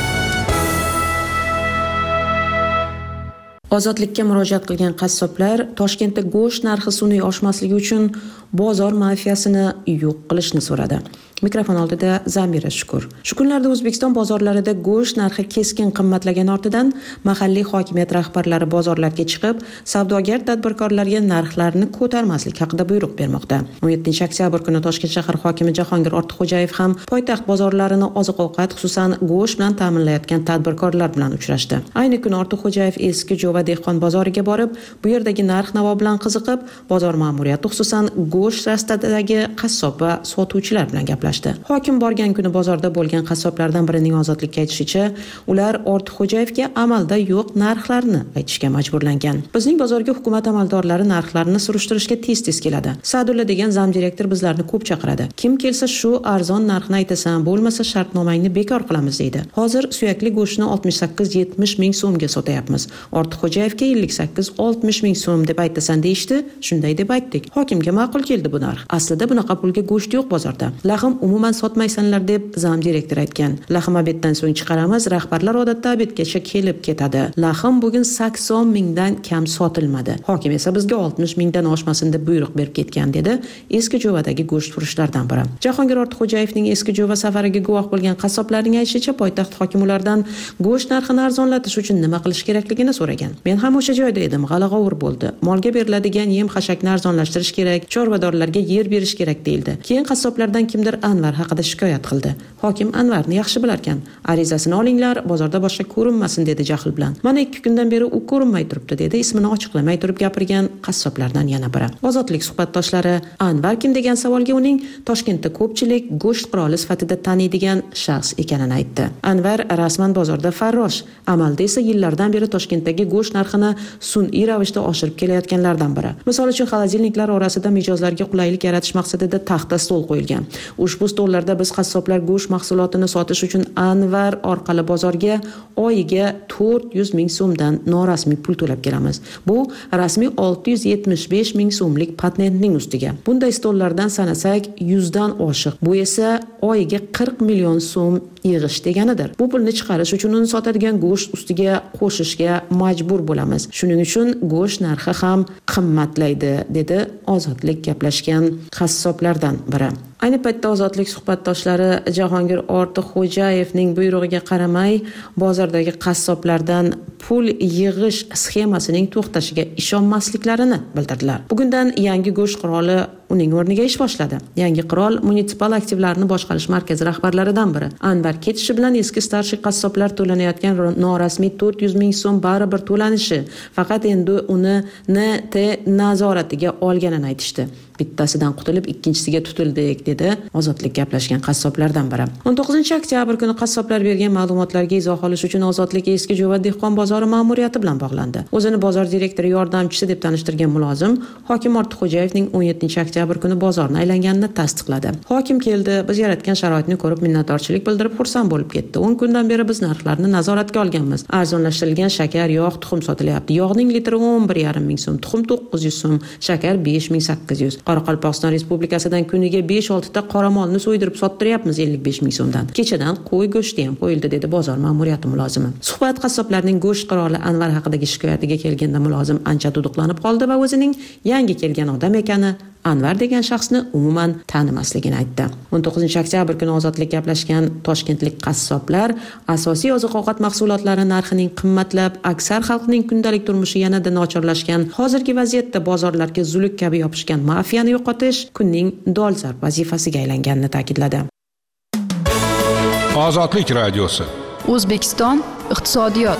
Ozodlikka murojaat qilgan qassoblar Toshkentda go'sht narxi sun'iy oshmasligi uchun bozor mafiyasini yo'q qilishni so'radi. Mikrofon oldida Zamira Shukur. Shu kunlarda O'zbekiston bozorlarida go'sht narxi keskin qimmatlagani ortidan mahalliy hokimiyat rahbarlari bozorlarga chiqib, savdogar tadbirkorlarga narxlarni ko'tarmaslik haqida buyruq bermoqda. o'n yettinchi oktyabr kuni Toshkent shahar hokimi Jahongir Ortiqxo'jayev ham poytaxt bozorlarini oziq-ovqat, xususan go'sht bilan ta'minlayotgan tadbirkorlar bilan uchrashdi. Ayni kuni Ortiqxo'jayev eski Jo'va dehqon bozoriga borib, bu yerdagi narx-navo bilan qiziqib, bozor ma'muriyati, xususan go'sht rastadagi qassob va sotuvchilar bilan gaplashdi. Hokim borgan kuni bozorda bo'lgan qassoblardan birining Ozodlikka aytishicha, ular Ortiqxo'jayevga amalda yo'q narxlarni aytishga majburlangan. Bizning bozorga hukumat amaldorlari narxlarni surishtirishga tez-tez keladi. Sadulla degan zamdirektor bizlarni ko'p chaqiradi. Kim kelsa shu arzon narxni aytasan, bo'lmasa shartnomangni bekor qilamiz deydi. Hozir suyakli go'shtni oltmish sakkiz yetmish ming so'mga sotyapmiz. Ortiqxo'jayevga ellik sakkiz oltmish ming so'm deb aytasan deyishdi. Shunday deb aytdik. Hokimga ma'qul keldi bu narx. Aslida bunaqa pulga go'sht yo'q bozorda. Lahm umuman sotmaysanlar deb zam direktor aytgan. Lahm obeddan so'ng chiqaramiz, rahbarlar odatda obedgacha kelib ketadi. Lahm bugun sakson mingdan kam sotilmadi. Hokim esa bizga oltmish mingdan oshmasin deb buyruq berib ketgan dedi Eski Jo'vadagi go'sht furushlardan biri. Jahongir Ortiqxo'jayevning Eski Jo'va safariga guvoh bo'lgan qassoblarning aytishicha, poytaxt hokimi ulardan go'sht narxini arzonlatish uchun nima qilish kerakligini so'ragan. Men ham o'sha joyda edim, g'ala-g'ovur bo'ldi. Molga beriladigan yem xashakni arzonlashtirish kerak, chorvadorlarga yer berish kerak deyildi. Keyin qassoblardan kimdir Anvar haqida shikoyat qildi. Hokim Anvarni yaxshi bilar ekan. Arizasini olinglar, bozorda boshqa ko'rinmasin dedi jahl bilan. Mana ikki kundan beri u ko'rinmay turibdi dedi ismini ochiqlamay turib gapirgan qassoblardan yana biri. Ozodlik suhbatdoshlari Anvar kim degan savolga uning Toshkentda ko'pchilik go'sht qiroli sifatida taniydigan shaxs ekanini aytdi. Anvar rasman bozorda farrosh, amalda esa yillardan beri Toshkentdagi go'sht narxini sun'iy ravishda oshirib kelayotganlardan biri. Misol uchun, xolodilniklar orasida mijozlarga qulaylik yaratish maqsadida taxta stol qo'yilgan. Ushbu stollarda biz qassoblar go'sht mahsulotini sotish uchun Anvar orqali bozorga oyiga to'rt yuz ming so'mdan norasmiy pul to'lab kelamiz. Bu rasmiy olti yuz yetmish besh ming so'mlik patentning ustiga. Bunday stollardan sanasak yuzdan oshiq. Bu esa oyiga qirq million so'm yig'ish deganidir. Bu pulni chiqarish uchun uni sotadigan go'sht ustiga qo'shishga majbur bo'lamiz. Shuning uchun go'sht narxi ham qimmatlaydi, dedi Ozodlik gaplashgan qassoblardan biri. Ayni paytda Ozodlik suhbatdoshlari Jahongir Ortiqxo'jayevning buyrug'iga qaramay bozordagi qassoblardan pul yig'ish sxemasining to'xtashiga ishonmasliklarini bildirdilar. Bugundan yangi go'sht qiroli uning o'rniga ish boshladi. Yangi qirol munisipal aktivlarni boshqarish markazi rahbarlaridan biri. Anvar ketishi bilan eski starshий qassoblar to'lanayotgan norasmiy to'rt yuz ming so'm baribir to'lanishi, faqat endi uni N T nazoratiga olganini aytishdi. Bittasidan qutulib ikkinchisiga tutildik, dedi Ozodlik gaplashgan qassoblardan biri. o'n to'qqizinchi oktyabr kuni qassoblar bergan ma'lumotlarga izoh olish uchun Ozodlik Eski Jo'va dehqon bozori ma'muriyati bilan bog'landi. O'zini bozor direktori yordamchisi deb tanishtirgan mulozim Hokim Ortiqxo'jayevning o'n yettinchi oktyabr kuni bozorni aylanganini tasdiqladi. Hokim keldi, biz yaratgan sharoitni ko'rib minnatdorchilik bildirib xursand bo'lib ketdi. o'n kundan beri biz narxlarni nazoratga olganmiz. Arzonlashtirilgan shakar, yog', tuxum sotilyapti. Yog'ning litri o'n bir yarim ming so'm, tuxum to'qqiz yuz so'm, shakar besh ming sakkiz yuz. Qoraqalpog'iston Respublikasidan kuniga besh olti ta qoramolni so'ydirib sottiryapmiz ellik besh ming so'mdan. Kechadan qo'y go'shti ham qo'yildi, dedi bozor ma'muriyati mulozimi. Suhbat qassoblarning go'sht qiroli Anvar haqidagi shikoyatiga kelganda mulozim ancha duduqlanib qoldi va o'zining yangi kelgan odam ekani, Anvar degan shaxsni umuman tanimasligini aytdi. o'n to'qqizinchi oktyabr kuni Ozodlik gaplashgan toshkentlik qassoblar asosiy oziq-ovqat mahsulotlari narxining qimmatlab, aksar xalqning kundalik turmushi yanada nochorlashgan, hozirgi vaziyatda bozorlarga zuluk kabi yopishgan mafiyani yo'qotish kunning dolzarb vazifasiga aylanganini ta'kidladi. Ozodlik radiosi. O'zbekiston iqtisodiyot.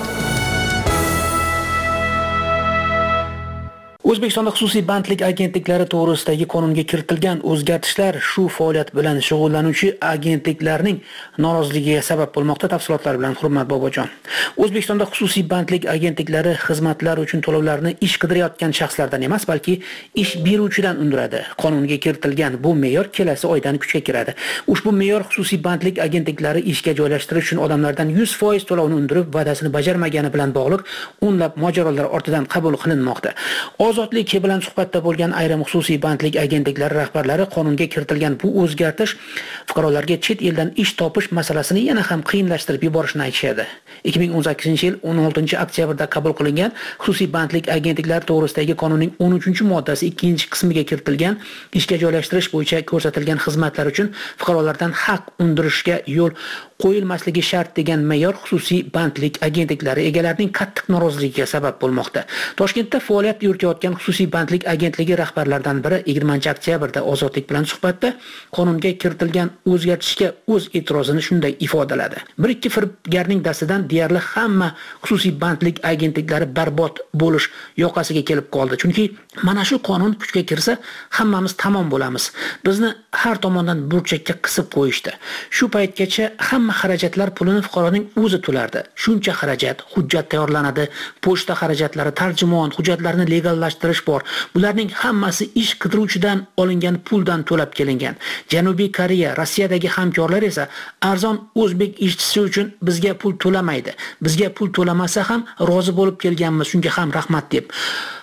O'zbekistonda xususiy bandlik agentliklari to'g'risidagi qonunga kiritilgan o'zgartishlar shu faoliyat bilan shug'ullanuvchi agentliklarning noroziligiga sabab bo'lmoqda. Tafsilotlar bilan Hurmat Bobojon. O'zbekistonda xususiy bandlik agentliklari xizmatlar uchun to'lovlarni ish qidirayotgan shaxslardan emas, balki ish beruvchidan undiradi. Qonunga kiritilgan bu me'yor kelasi oydan kuchga kiradi. Ushbu me'yor xususiy bandlik agentliklari ishga joylashtirish uchun odamlardan yuz foiz to'lovni undirib, va'dasini bajarmagani bilan bog'liq o'nlab mojarolar ortidan qabul qilinmoqda. Ozodlik bilan suhbatda bo'lgan ayrim xususiy bandlik agentliklari rahbarlari qonunga kiritilgan bu o'zgartish fuqarolarga chet eldan ish topish masalasini yana ham qiyinlashtirib yuborishini aytishadi. ikki ming o'n sakkizinchi yil o'n oltinchi oktyabrda qabul qilingan xususiy bandlik agentliklari to'g'risidagi qonunning o'n uchinchi moddasi ikkinchi qismiga kiritilgan ishga joylashtirish bo'yicha ko'rsatilgan xizmatlar uchun fuqarolardan haq undirishga yo'l qo'yilmasligi shart degan me'yor xususiy bandlik agentliklari egalarining qattiq noroziligiga sabab bo'lmoqda. Toshkentda faoliyat yuritayotgan xususiy bandlik agentligi rahbarlaridan biri yigirmanchi oktyabrda Ozodlik bilan suhbatda qonunga kiritilgan o'zgartishga o'z e'tirozini shunday ifodaladi. Bir ikki firibgarning dastidan deyarli hamma xususiy bandlik agentliklari barbod bo'lish yoqasiga kelib qoldi. Chunki mana shu qonun kuchga kirsa, hammamiz tamom bo'lamiz. Bizni har tomondan burchakka qisib qo'yishdi. Shu paytgacha hamma xarajatlar pulini fuqaroning o'zi to'lardi. Shuncha xarajat, hujjat tayyorlanadi, pochta xarajatlari, tarjimon, hujjatlarni legallashtirish bor. Bularning hammasi ish qidiruvchidan olingan puldan to'lab kelingan. Janubiy Koreya, Rossiyadagi hamkorlar esa arzon o'zbek ishchisi uchun bizga pul to'lamaydi. Bizga pul to'lamasa ham rozi bo'lib kelganmiz, shunga ham rahmat deb.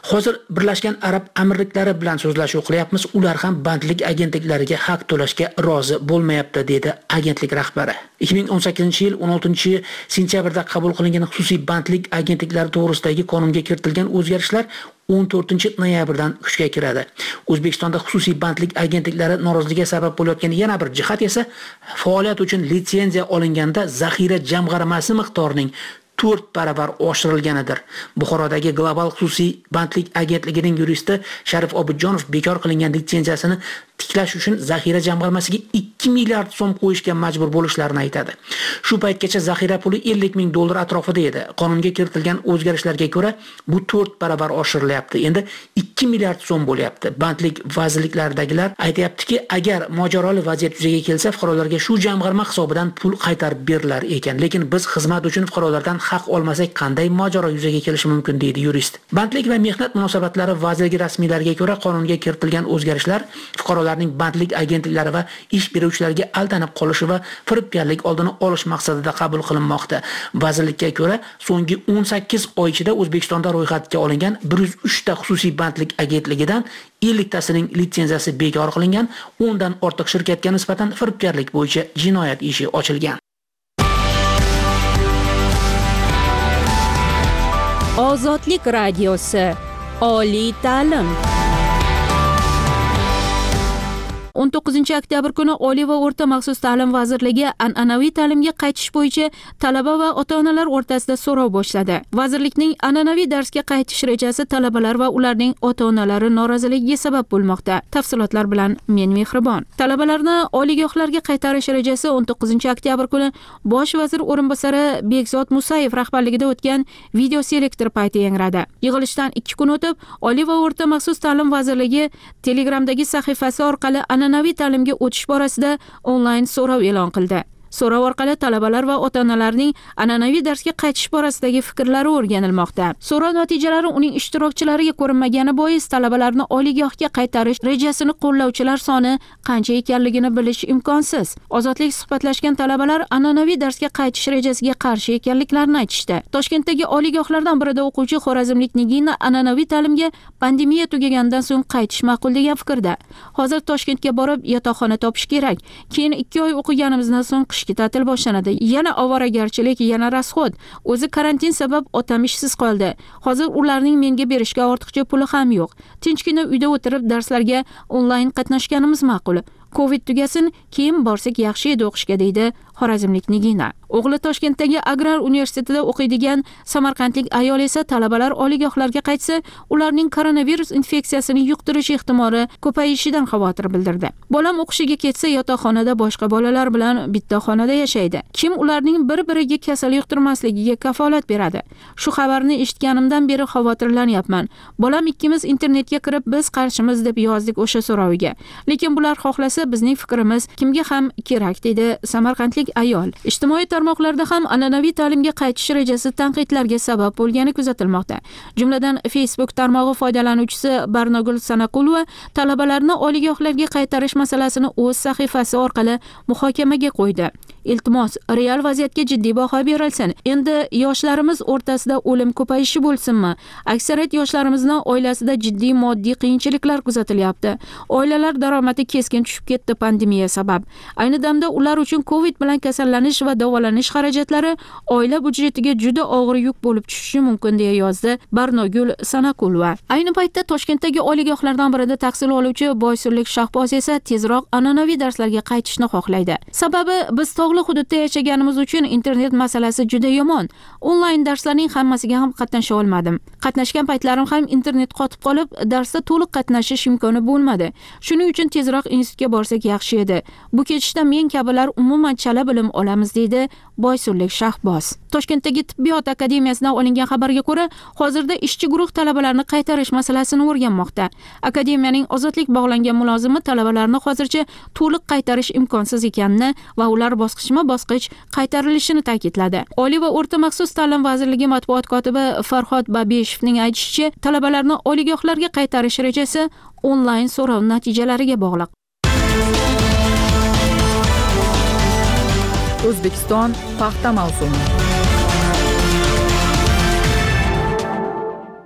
Hozir Birlashgan Arab Amirliklari bilan so'zlashuv qilyapmiz, ular ham bandlik agentliklariga haq to'lashga rozi bo'lmayapti, dedi agentlik rahbari. ikki ming o'n sakkizinchi yil o'n oltinchi sentyabrda qabul qilingan xususiy bandlik agentliklari to'g'risidagi qonunga kiritilgan o'zgarishlar o'n to'rtinchi noyabrdan kuchga kiradi. O'zbekistonda xususiy bandlik agentliklari noroziligiga sabab bo'layotgan yana bir jihat esa faoliyat uchun litsenziya olinganda zaxira jamg'armasi miqdorining to'rt baravar oshirilganidir. Buxorodagi Global xususiy bandlik agentligining yuristi Sharif Obidjonov bekor qilingan litsenziyasini tiklash uchun zaxira jamg'armasiga ikki milliard so'm qo'yishga majbur bo'lishlarini aytadi. Shu paytgacha zaxira puli ellik ming dollar atrofida edi. Qonunga kiritilgan o'zgarishlarga ko'ra bu to'rt baravar oshirilyapti. Endi ikki milliard so'm bo'lyapti. Bandlik vazirliklaridagilar aytayaptiki, agar mojaroli vaziyat yuzaga kelsa, fuqarolarga shu jamg'arma hisobidan pul qaytarib berilar ekan. Lekin biz xizmat uchun fuqarolardan haq olmasak qanday mojaro yuzaga kelishi mumkin, deydi yurist. Bandlik va mehnat munosabatlari vazirligi rasmiylariga ko'ra qonunga kiritilgan o'zgarishlar fuqarolarning bandlik agentliklari va ish beruvchilarga aldanib qolishi va firibgarlik oldini olish maqsadida qabul qilinmoqda. Vazirlikka ko'ra, so'nggi o'n sakkiz oy ichida O'zbekistonda ro'yxatga olingan bir yuz uch ta xususiy bandlik agentligidan ellik tasining litsenziyasi bekor qilingan, o'n dan ortiq shirkatga nisbatan firibgarlik bo'yicha jinoyat ishi ochilgan. Ozodlik radiosi. Oliy ta'lim. o'n to'qqizinchi oktyabr kuni Oliy va o'rta maxsus ta'lim vazirligi an'anaviy ta'limga qaytish bo'yicha talaba va ota-onalar o'rtasida so'rov boshladi. Vazirlikning an'anaviy darsga qaytish rejasi talabalar va ularning ota-onalari noroziligiga sabab bo'lmoqda. Tafsilotlar bilan men Mehribon. Talabalarni oliygohlarga qaytarish rejasi o'n to'qqizinchi oktyabr kuni Bosh vazir o'rinbosari Bekzod Musayev rahbarligida o'tgan video selektor payti yangradi. Yig'ilishdan ikki kun o'tib, Oliy va o'rta maxsus ta'lim vazirligi Telegramdagi sahifasi orqali an'anaviy ta'limga o'tish borasida onlayn so'rov e'lon qildi. So'rov orqali talabalar va ota-onalarning an'anaviy darsga qaytish borasidagi fikrlari o'rganilmoqda. So'rov natijalari uning ishtirokchilariga ko'rinmagani bois talabalarni oliygohga qaytarish rejasini qo'llovchilar soni qancha ekanligini bilish imkonsiz. Ozodlik suhbatlashgan talabalar an'anaviy darsga qaytish rejasiga qarshi ekanliklarini aytishdi. Toshkentdagi oliygohlardan birida o'quvchi xorazmlik Nigina an'anaviy ta'limga pandemiya tugagandan so'ng qaytish ma'qul degan fikrda. Hozir Toshkentga borib yotoqxona topish kerak. Keyin ikki oy o'qiganimizdan so'ng qishki ta'til boshlanadi. Yana ovoragarchilik, yana rasxod. O'zi karantin sabab otam ishsiz qoldi. Hozir ularning menga berishga ortiqcha puli ham yo'q. Tinchgina uyda o'tirib darslarga onlayn qatnashganimiz ma'qul. Covid tugasin, keyin borsak yaxshi edi o'qishga, deydi xorazmlik Nigina. O'g'li Toshkentdagi Agrar universitetida o'qiydigan samarqandlik ayol esa talabalar oliygohlarga qaytsa, ularning koronavirus infeksiyasini yuqtirish ehtimoli ko'payishidan xavotir bildirdi. Bolam o'qishiga ketsa, yotoqxonada boshqa bolalar bilan bitta xonada yashaydi. Kim ularning bir-biriga kasal yuqtirmasligiga kafolat beradi? Shu xabarni eshitganimdan beri xavotirlanyapman. Bolam ikkimiz internetga kirib, biz qarshimiz deb yozdik o'sha so'roviga. Lekin bular xohlasa bizning fikrimiz kimga ham kerak, dedi samarqandlik ayol. Ijtimoiy tarmoqlarda ham an'anaviy ta'limga qaytish rejasi tanqidlarga sabab bo'lgani kuzatilmoqda. Jumladan Facebook tarmog'i foydalanuvchisi Barnogul Sanaqulova talabalarni oliygohlarga qaytarish masalasini o'z sahifasi orqali muhokamaga qo'ydi. Iltimos, real vaziyatga jiddiy baho berilsin. Endi yoshlarimiz o'rtasida o'lim ko'payishi bo'lsinmi? Aksariyat yoshlarimizni oilasida jiddiy moddiy qiyinchiliklar kuzatilyapti. Oilalar daromadi keskin tushib ketdi pandemiya sabab. Ayni damda ular uchun Covid bilan kasallanish va davolanish xarajatlari oila budjetiga juda og'ir yuk bo'lib tushishi mumkin, deya yozdi Barnogul Sanaqulova. Ayni paytda Toshkentdagi oliygohlardan birida tahsil oluvchi Boysunlik Shahboz esa tezroq an'anaviy darslarga qaytishni xohlaydi. Sababi biz tog'li hududda yashaganimiz uchun internet masalasi juda yomon. Onlayn darslarning hammasiga ham qatnasha olmadim. Qatnashgan paytlarim ham internet qotib qolib, darsda to'liq qatnashish imkoni bo'lmadi. Shuning uchun tezroq institutga borsak yaxshi edi. Bu ketishda men kabilar umuman chala bilim olamiz, deydi Boysunlik Shahboz. Toshkentdagi tibbiyot akademiyasidan olingan xabarga ko'ra, hozirda ishchi guruh talabalarni qaytarish masalasini o'rganmoqda. Akademiyaning ozodlik bog'langan mulozimi talabalarni hozircha to'liq qaytarish imkonsiz ekanini va ular bosqichma-bosqich qaytarilishini ta'kidladi. Oliy va o'rta maxsus ta'lim vazirligi matbuot kotibi Farhod Babeshevning aytishicha, talabalarni oliygohlarga qaytarish rejasi onlayn so'rov natijalariga bog'liq. O'zbekiston paxta mavsumi.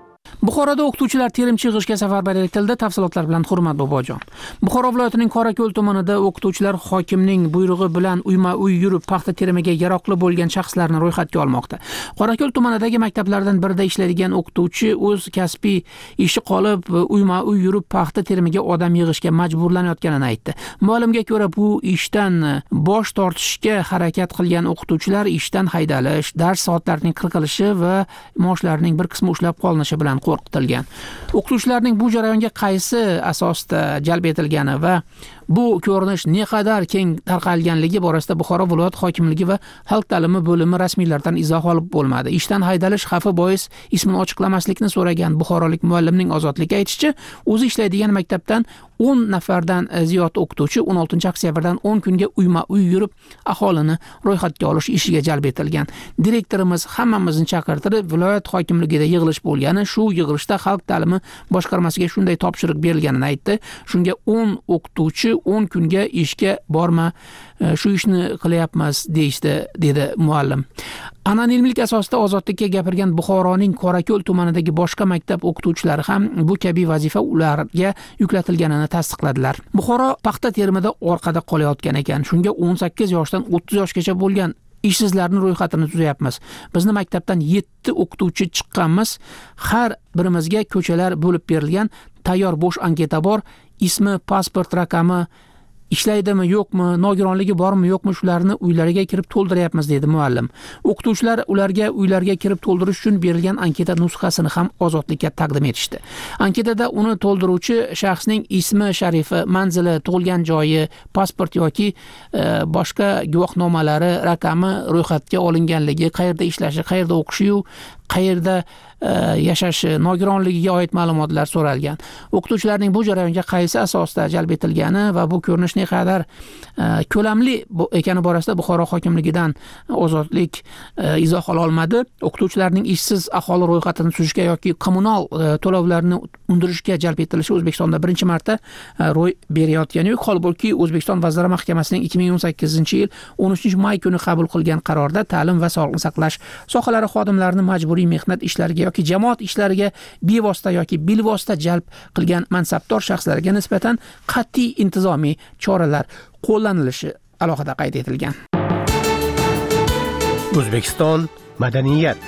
Buxoroda o'qituvchilar terimchi yig'ishga safarbar etildi. Tafsilotlar bilan Hurmat Bobojon. Buxoro viloyatining Qorako'l tumanida o'qituvchilar hokimning buyrug'i bilan uyma-uy yurib paxta terimiga yaroqli bo'lgan shaxslarni ro'yxatga olmoqda. Qorako'l tumanidagi maktablardan birida ishlaydigan o'qituvchi o'z kasbiy ishi qolib uyma-uy yurib paxta terimiga odam yig'ishga majburlanayotganini aytdi. Ma'lumga ko'ra, bu ishdan bosh tortishga harakat qilgan o'qituvchilar ishdan haydalish, dars soatlarining qirqilishi va maoshlarining bir qismi ushlab qolinishi bilan qo'rqitilgan. O'qituvchilarning bu jarayonga qaysi asosda jalb etilgani va bu ko'rinish naqadar keng tarqalganligi borasida Buxoro viloyat hokimligi va xalq ta'limi bo'limi rasmiylardan izoh olib bo'lmadi. Ishdan haydalish xavfi bois ismini ochiqlamaslikni so'ragan buxorolik muallimning Ozodlikka aytishicha, o'zi ishlaydigan maktabdan o'n nafardan ziyod o'qituvchi o'n oltinchi oktyabrdan o'n kunga uyma-uy yurib aholini ro'yxatga olish ishiga jalb etilgan. Direktorimiz hammamizni chaqirtirib, viloyat hokimligida yig'ilish bo'lgani, shu yig'ilishda xalq ta'limi boshqarmasiga shunday topshiriq berilganini aytdi. Shunga o'n o'qituvchi o'n kunga ishga borma, shu ishni qilyapmiz deyishdi, dedi muallim. Anonimlik asosida Ozodlikka gapirgan Buxoroning Qorako'l tumanidagi boshqa maktab o'qituvchilari ham bu kabi vazifa ularga yuklatilganini tasdiqladilar. Buxoro paxta terimida orqada qolayotgan ekan. Shunga o'n sakkiz yoshdan o'ttiz yoshgacha bo'lgan ishsizlarning ro'yxatini tuzayapmiz. Bizni maktabdan yetti o'qituvchi chiqqanmiz. Har birimizga ko'chalar bo'lib berilgan, tayyor bo'sh anketa bor, ismi, pasport raqami, ishlaydimi yo'qmi, nogironligi bormi yo'qmi, shularni uylariga kirib to'ldiryapmiz, dedi muallim. O'qituvchilar ularga uylarga kirib to'ldirish uchun berilgan anketa nusxasini ham Ozodlikka taqdim etishdi. Anketada uni to'ldiruvchi shaxsning ismi, sharifi, manzili, tug'ilgan joyi, pasport yoki e, boshqa guvohnomalari, raqami, ro'yxatga olinganligi, qayerda ishlashi, qayerda o'qishi, qayerda e, yashashi, nogironligiga oid ma'lumotlar so'ralgan. O'qituvchilarning bu jarayonga qaysi asosda jalb etilgani va bu ko'rinish naqadar e, ko'lamli ekani borasida Buxoro hokimligidan Ozodlik e, izoh ola olmadi. O'qituvchilarning ishsiz aholi ro'yxatini tuzishga yoki kommunal e, to'lovlarni undirishga jalb etilishi O'zbekistonda birinchi marta e, ro'y berayotgani yo'q. Holbuki O'zbekiston Vazirlar Mahkamasining ikki ming o'n sakkizinchi yil o'n uchinchi may kuni qabul qilgan qarorda ta'lim va sog'liqni saqlash sohalari xodimlarini majburiy mehnat ishlariga yoki jamoat ishlariga bevosita yoki bilvosita jalb qilgan mansabdor shaxslarga nisbatan qat'iy intizomiy choralar qo'llanilishi alohida qayd etilgan. O'zbekiston madaniyat.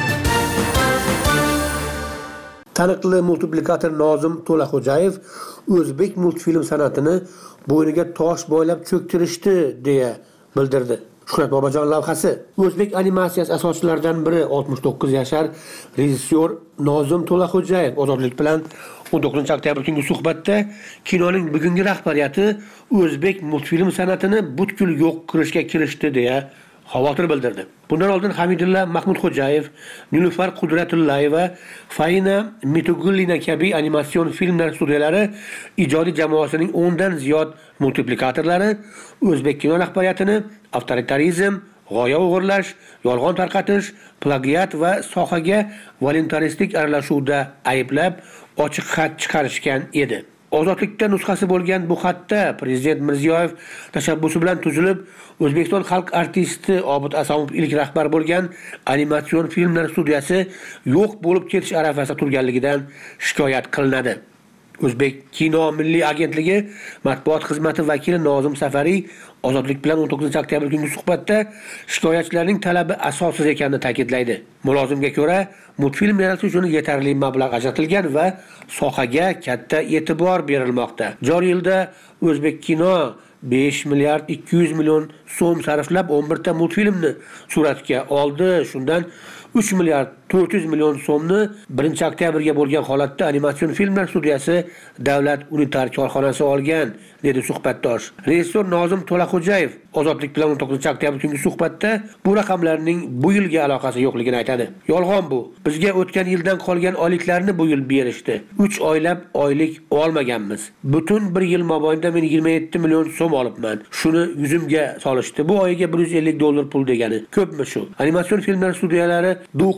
Taniqli multiplikator Nozim To'laxo'jayev o'zbek multfilm san'atini bo'yniga tosh bo'ylab cho'ktirishdi deya bildirdi. Shuhrat Bobojon lavhasi. O'zbek animatsiyasi asoschilaridan biri oltmish to'qqiz yashar rejissyor Nozim To'laxo'jayev Ozodlik bilan o'n to'qqizinchi oktyabr kungi suhbatda kinoning bugungi rahbariyati o'zbek multfilm san'atini butkul yo'q qilishga kirishdi deya xavotir bildirdi. Bundan oldin Hamidulla Mahmudxo'jayev, Nilufar Qudratullayeva, Faina Mitugullina kabi animatsion filmlar studiyalari ijodiy jamoasining o'ndan ziyod multiplikatorlari o'zbek kino rahbariyatini avtoritarizm, g'oya o'g'irlash, yolg'on tarqatish, plagiat va sohaga voluntaristik aralashuvda ayblab ochiq xat chiqarishgan edi. Ozodlikda nusxasi bo'lgan bu xatda Prezident Mirziyoyev tashabbusi bilan tuzilib, O'zbekiston xalq artisti Obid Asomov ilk rahbar bo'lgan animatsion filmlar studiyasi yo'q bo'lib ketish arafasida turganligidan shikoyat qilinadi. O'zbek kino milliy agentligi matbuot xizmati vakili Nozim Safariy Ozodlik bilan o'n to'qqizinchi oktyabr kungi suhbatda shikoyatchilarning talabi asossiz ekanini ta'kidlaydi. Mulozimga ko'ra, multfilm yaratish uchun yetarli mablag' ajratilgan va sohaga katta e'tibor berilmoqda. Joriy yilda O'zbek kino besh milliard ikki yuz million so'm sarflab o'n bir ta multfilmni suratga oldi. Shundan uch milliard to'rt yuz million so'mni birinchi oktyabrga bo'lgan holatda animatsion filmlar studiyasi Davlat unitar korxonasi olgan, dedi suhbatdosh. Rejissyor Nozim To'laxo'jayev Ozodlik bilan o'n to'qqizinchi oktyabr kungi suhbatda bu raqamlarning bu yilga aloqasi yo'qligini aytadi. Yolg'on bu. Bizga o'tgan yildan qolgan oyliklarni bu yil berishdi. uch oylab oylik olmaganmiz. Butun bir yil mobaynida men yigirma yetti million so'm olibman. Shuni yuzimga solishdi. Bu oyiga bir yuz ellik dollar pul degani. Ko'pmi shu? Animatsion filmlar studiyalari Duqning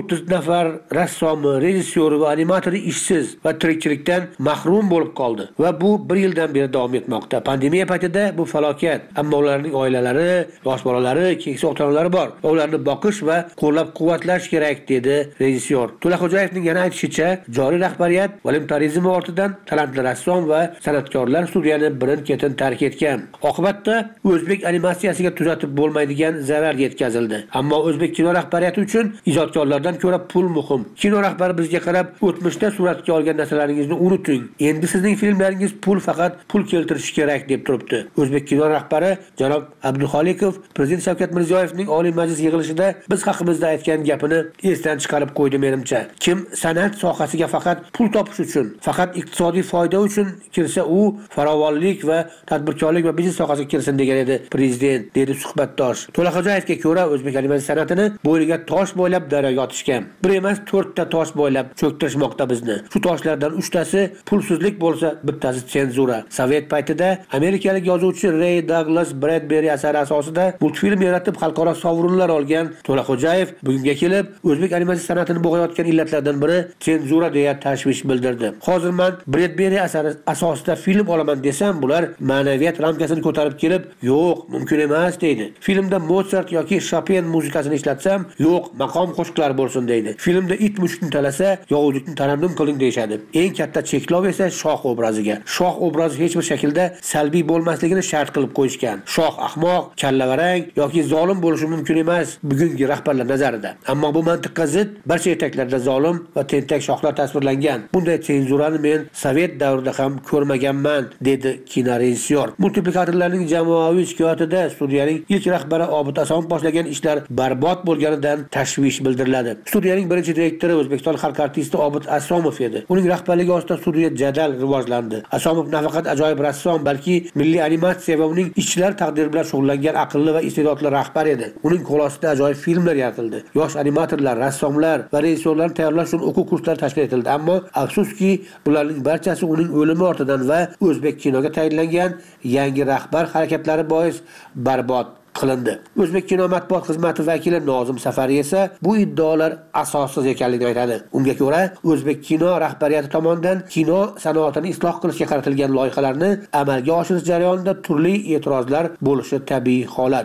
o'ttiz nafar rassomi, rejissyori va animatori ishsiz va tirikchilikdan mahrum bo'lib qoldi va bu bir yildan beri davom etmoqda. Pandemiya paytida bu falokat, ammo ularning oilalari, yosh bolalari, keksa ota-onalari bor va ularni boqish va qo'llab-quvvatlash kerak, dedi rejissyor. To'laxo'jayevning yana aytishicha, joriy rahbariyat voluntarizmi ortidan talantli rassom va san'atkorlar studiyani birin-ketin tark etgan. Oqibatda o'zbek animatsiyasiga tuzatib bo'lmaydigan zarar yetkazildi. Ammo o'zbek kino rahbariyati uchun ijodkorlardan ko'ra pul muhim. Kino rahbari bizga qarab, o'tmishda suratga olgan narsalaringizni unuting. Endi sizning filmlaringiz pul faqat pul keltirishi kerak deb turibdi. O'zbek kino rahbari janob Abduxolikov Prezident Shavkat Mirziyoyevning Oliy Majlis yig'ilishida biz haqimizda aytgan gapini esdan chiqarib qo'ydi menimcha. Kim san'at sohasiga faqat pul topish uchun, faqat iqtisodiy foyda uchun kirsa, u farovonlik va tadbirkorlik va biznes sohasiga kirsin degan edi prezident, dedi suhbatdosh. To'laxo'jayevga ko'ra, o'zbek animatsiya san'atini bo'yniga tosh bo'ylab daryoga otishgan. Bir emas, to'rtta tosh bo'ylab cho'ktirishmoqda bizni. Shu toshlardan uchtasi pulsizlik bo'lsa, bittasi senzura. Sovet paytida amerikalik yozuvchi Ray Douglas Bradbury asari asosida multfilm yaratib xalqaro sovrinlar olgan To'laxo'jayev bugunga kelib o'zbek animatsiya san'atini bo'g'ayotgan illatlardan biri senzura deya tashvish bildirdi. Hozir men Bradbury asari asosida film olaman desam, bular ma'naviyat ramkasini ko'tarib kelib, yo'q, mumkin emas deydi. Filmda Mozart yoki Chopin muzikasini ishlatsam, yo'q, maqom qo'shiqlar bo'lsin deydi. Filmda it mushukni talasa, yovuzlikni tarannum qiling deyshadi. Eng katta cheklov esa shoh obraziga. Shoh obrazi hech bir shaklda salbiy bo'lmasligini shart qilib qo'yishgan. Shoh ahmoq, kallavarang yoki zolim bo'lishi mumkin emas bugungi rahbarlar nazarida. Ammo bu mantiqqa zid barcha yetaklarda zolim va tentak shohlar tasvirlangan. Bunday senzurani men Sovet davrida ham ko'rmaganman, dedi kino rejissyor. Multiplikatorlarning jamoaviy shikoyatida studiyaning ilk rahbari Obid Asomov boshlagan ishlar barbod bo'lganidan tashvish bildiriladi. Studiyaning birinchi direktori O'zbekiston xalq artisti Obid Asomov edi. Uning rahbarligi ostida studiya jadal rivojlandi. Asomov nafaqat ajoyib rassom, balki milliy animatsiya va uning ishchilar taqdiri bilan shug'ullangan aqlli va iste'dodli rahbar edi. Uning qo'l ostida ajoyib filmlar yaratildi. Yosh animatorlar, rassomlar va rejissyorlarni tayyorlash uchun o'quv kurslari tashkil etildi. Ammo afsuski, bularning barchasi uning o'limi ortidan va o'zbek kinoga tayinlangan yangi rahbar harakatlari bois barbod qilindi. O'zbek kino matbuot xizmati vakili Nozim Safariy esa bu iddaolar asossiz ekanligini aytadi. Unga ko'ra, o'zbek kino rahbariyati tomonidan kino sanoatini isloh qilishga qaratilgan loyihalarni amalga oshirish jarayonida turli e'tirozlar bo'lishi tabiiy holat.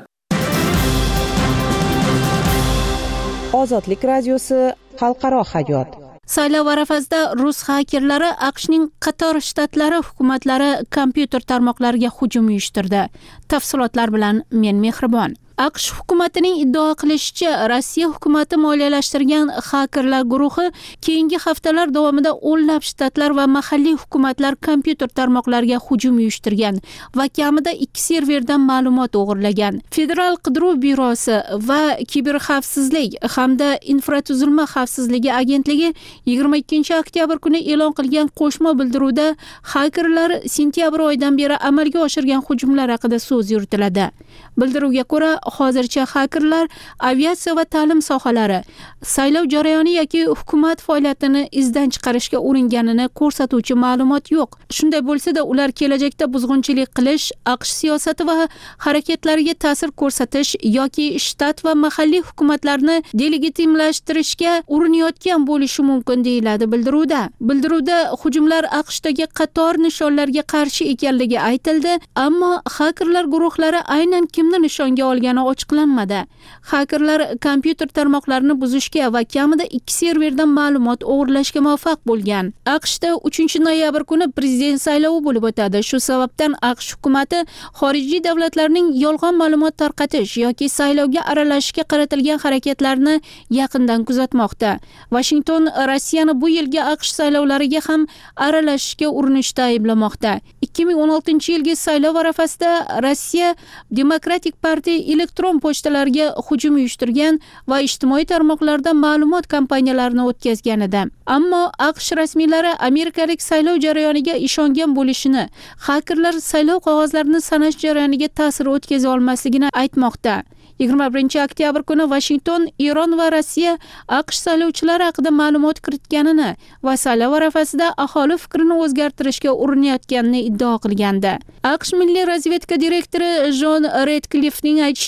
Ozodlik radiosi xalqaro hayot. Saylov arafasida rus xakerlari AQShning qator shtatlari hukumatlari kompyuter tarmoqlariga hujum uyushtirdi. Tafsilotlar bilan men Mehribon. AQSh hukumatining iddao qilishicha, Rossiya hukumati moliyalashtirgan xakerlar guruhi keyingi haftalar davomida o'nlab shtatlar va mahalliy hukumatlar kompyuter tarmoqlariga hujum uyushtirgan va kamida ikki serverdan ma'lumot o'g'irlagan. Federal qidiruv byurosi va kiberxavfsizlik hamda infratuzilma xavfsizligi agentligi yigirma ikkinchi oktyabr kuni e'lon qilgan qo'shma bildiruvda xakerlar sentyabr oyidan beri amalga oshirgan hujumlar haqida so'z yuritiladi. Bildiruvga ko'ra, hozircha xakerlar aviatsiya va ta'lim sohalari, saylov jarayoni yoki hukumat faoliyatini izdan chiqarishga uringanini ko'rsatuvchi ma'lumot yo'q. Shunday bo'lsa-da, ular kelajakda buzg'unchilik qilish, AQSh siyosati va harakatlariga ta'sir ko'rsatish yoki shtat va mahalliy hukumatlarni delegitimlashtirishga urinayotgan bo'lishi mumkin deyiladi bildiruvda. Bildiruvda hujumlar AQShdagi qator nishonlarga qarshi ekanligi aytildi, ammo xakerlar guruhlari aynan kimni nishonga olgani ochiqlanmadi. Xakerlar kompyuter tarmoqlarini buzishga va kamida ikki serverdan ma'lumot o'g'irlashga muvaffaq bo'lgan. AQShda uchinchi noyabr kuni prezident saylovi bo'lib o'tadi. Shu sababdan AQSh hukumati xorijiy davlatlarning yolg'on ma'lumot tarqatish yoki saylovga aralashishga qaratilgan harakatlarni yaqindan kuzatmoqda. Washington Rossiyani bu yilgi AQSh saylovlariga ham aralashishga urinishda ayblamoqda. ikki ming o'n oltinchi yilgi saylov arafasida Rossiya Demokratik partiya elektron pochtalariga hujum uyushtirgan va ijtimoiy tarmoqlarda ma'lumot kampaniyalarini o'tkazgan edi. Ammo AQSh rasmiylari amerikalik saylov jarayoniga ishongan bo'lishini, xakerlar saylov qog'ozlarini sanash jarayoniga ta'sir o'tkaza olmasligini aytmoqda. yigirma birinchi oktyabr kuni Washington Eron va Rossiya AQSh saylovchilari haqida ma'lumot kiritganini va saylov arafasida aholi fikrini o'zgartirishga urinayotganini iddao qilgandi. AQSh milliy razvedka direktori Jon Redcliffning aytishicha,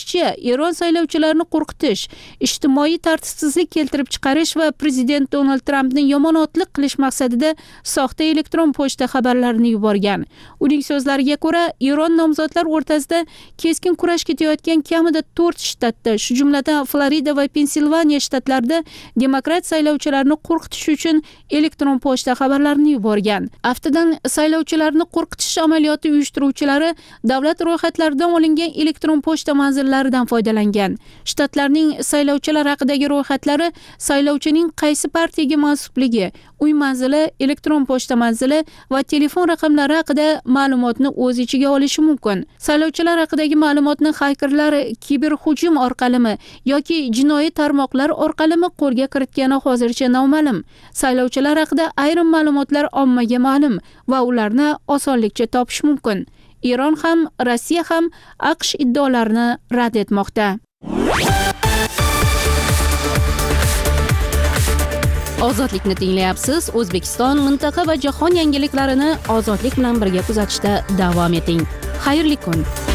aytishicha, Eron saylovchilarini qo'rqitish, ijtimoiy tartibsizlik keltirib chiqarish va prezident Donald Trampni yomonotlik qilish maqsadida soxta elektron pochta xabarlarini yuborgan. Uning so'zlariga ko'ra, Eron nomzodlar o'rtasida keskin kurash ketayotgan kamida to'rt shtatda, shu jumladan Florida va Pensilvaniya shtatlarida demokrat saylovchilarni qo'rqitish uchun elektron pochta xabarlarini yuborgan. Aftidan saylovchilarni qo'rqitish amaliyoti uyushtiruvchilari davlat ro'yxatlaridan olingan elektron pochta manzillaridan foydalangan. Shtatlarning saylovchilar haqidagi ro'yxatlari saylovchining qaysi partiyaga mansubligi, uy manzili, elektron pochta manzili va telefon raqamlari haqida ma'lumotni o'z ichiga olishi mumkin. Saylovchilar haqidagi ma'lumotni xakerlar kiberhujum orqalimi yoki jinoiy tarmoqlar orqalimi qo'lga kiritgani hozircha noma'lum. Saylovchilar haqida ayrim ma'lumotlar ommaga ma'lum va ularni osonlikcha topish mumkin. Eron ham, Rossiya ham AQSh iddaolarini rad etmoqda. Ozodlikni tinglayapsiz. O'zbekiston, mintaqa va jahon yangiliklarini ozodlik bilan birga kuzatishda davom eting. Xayrli kun.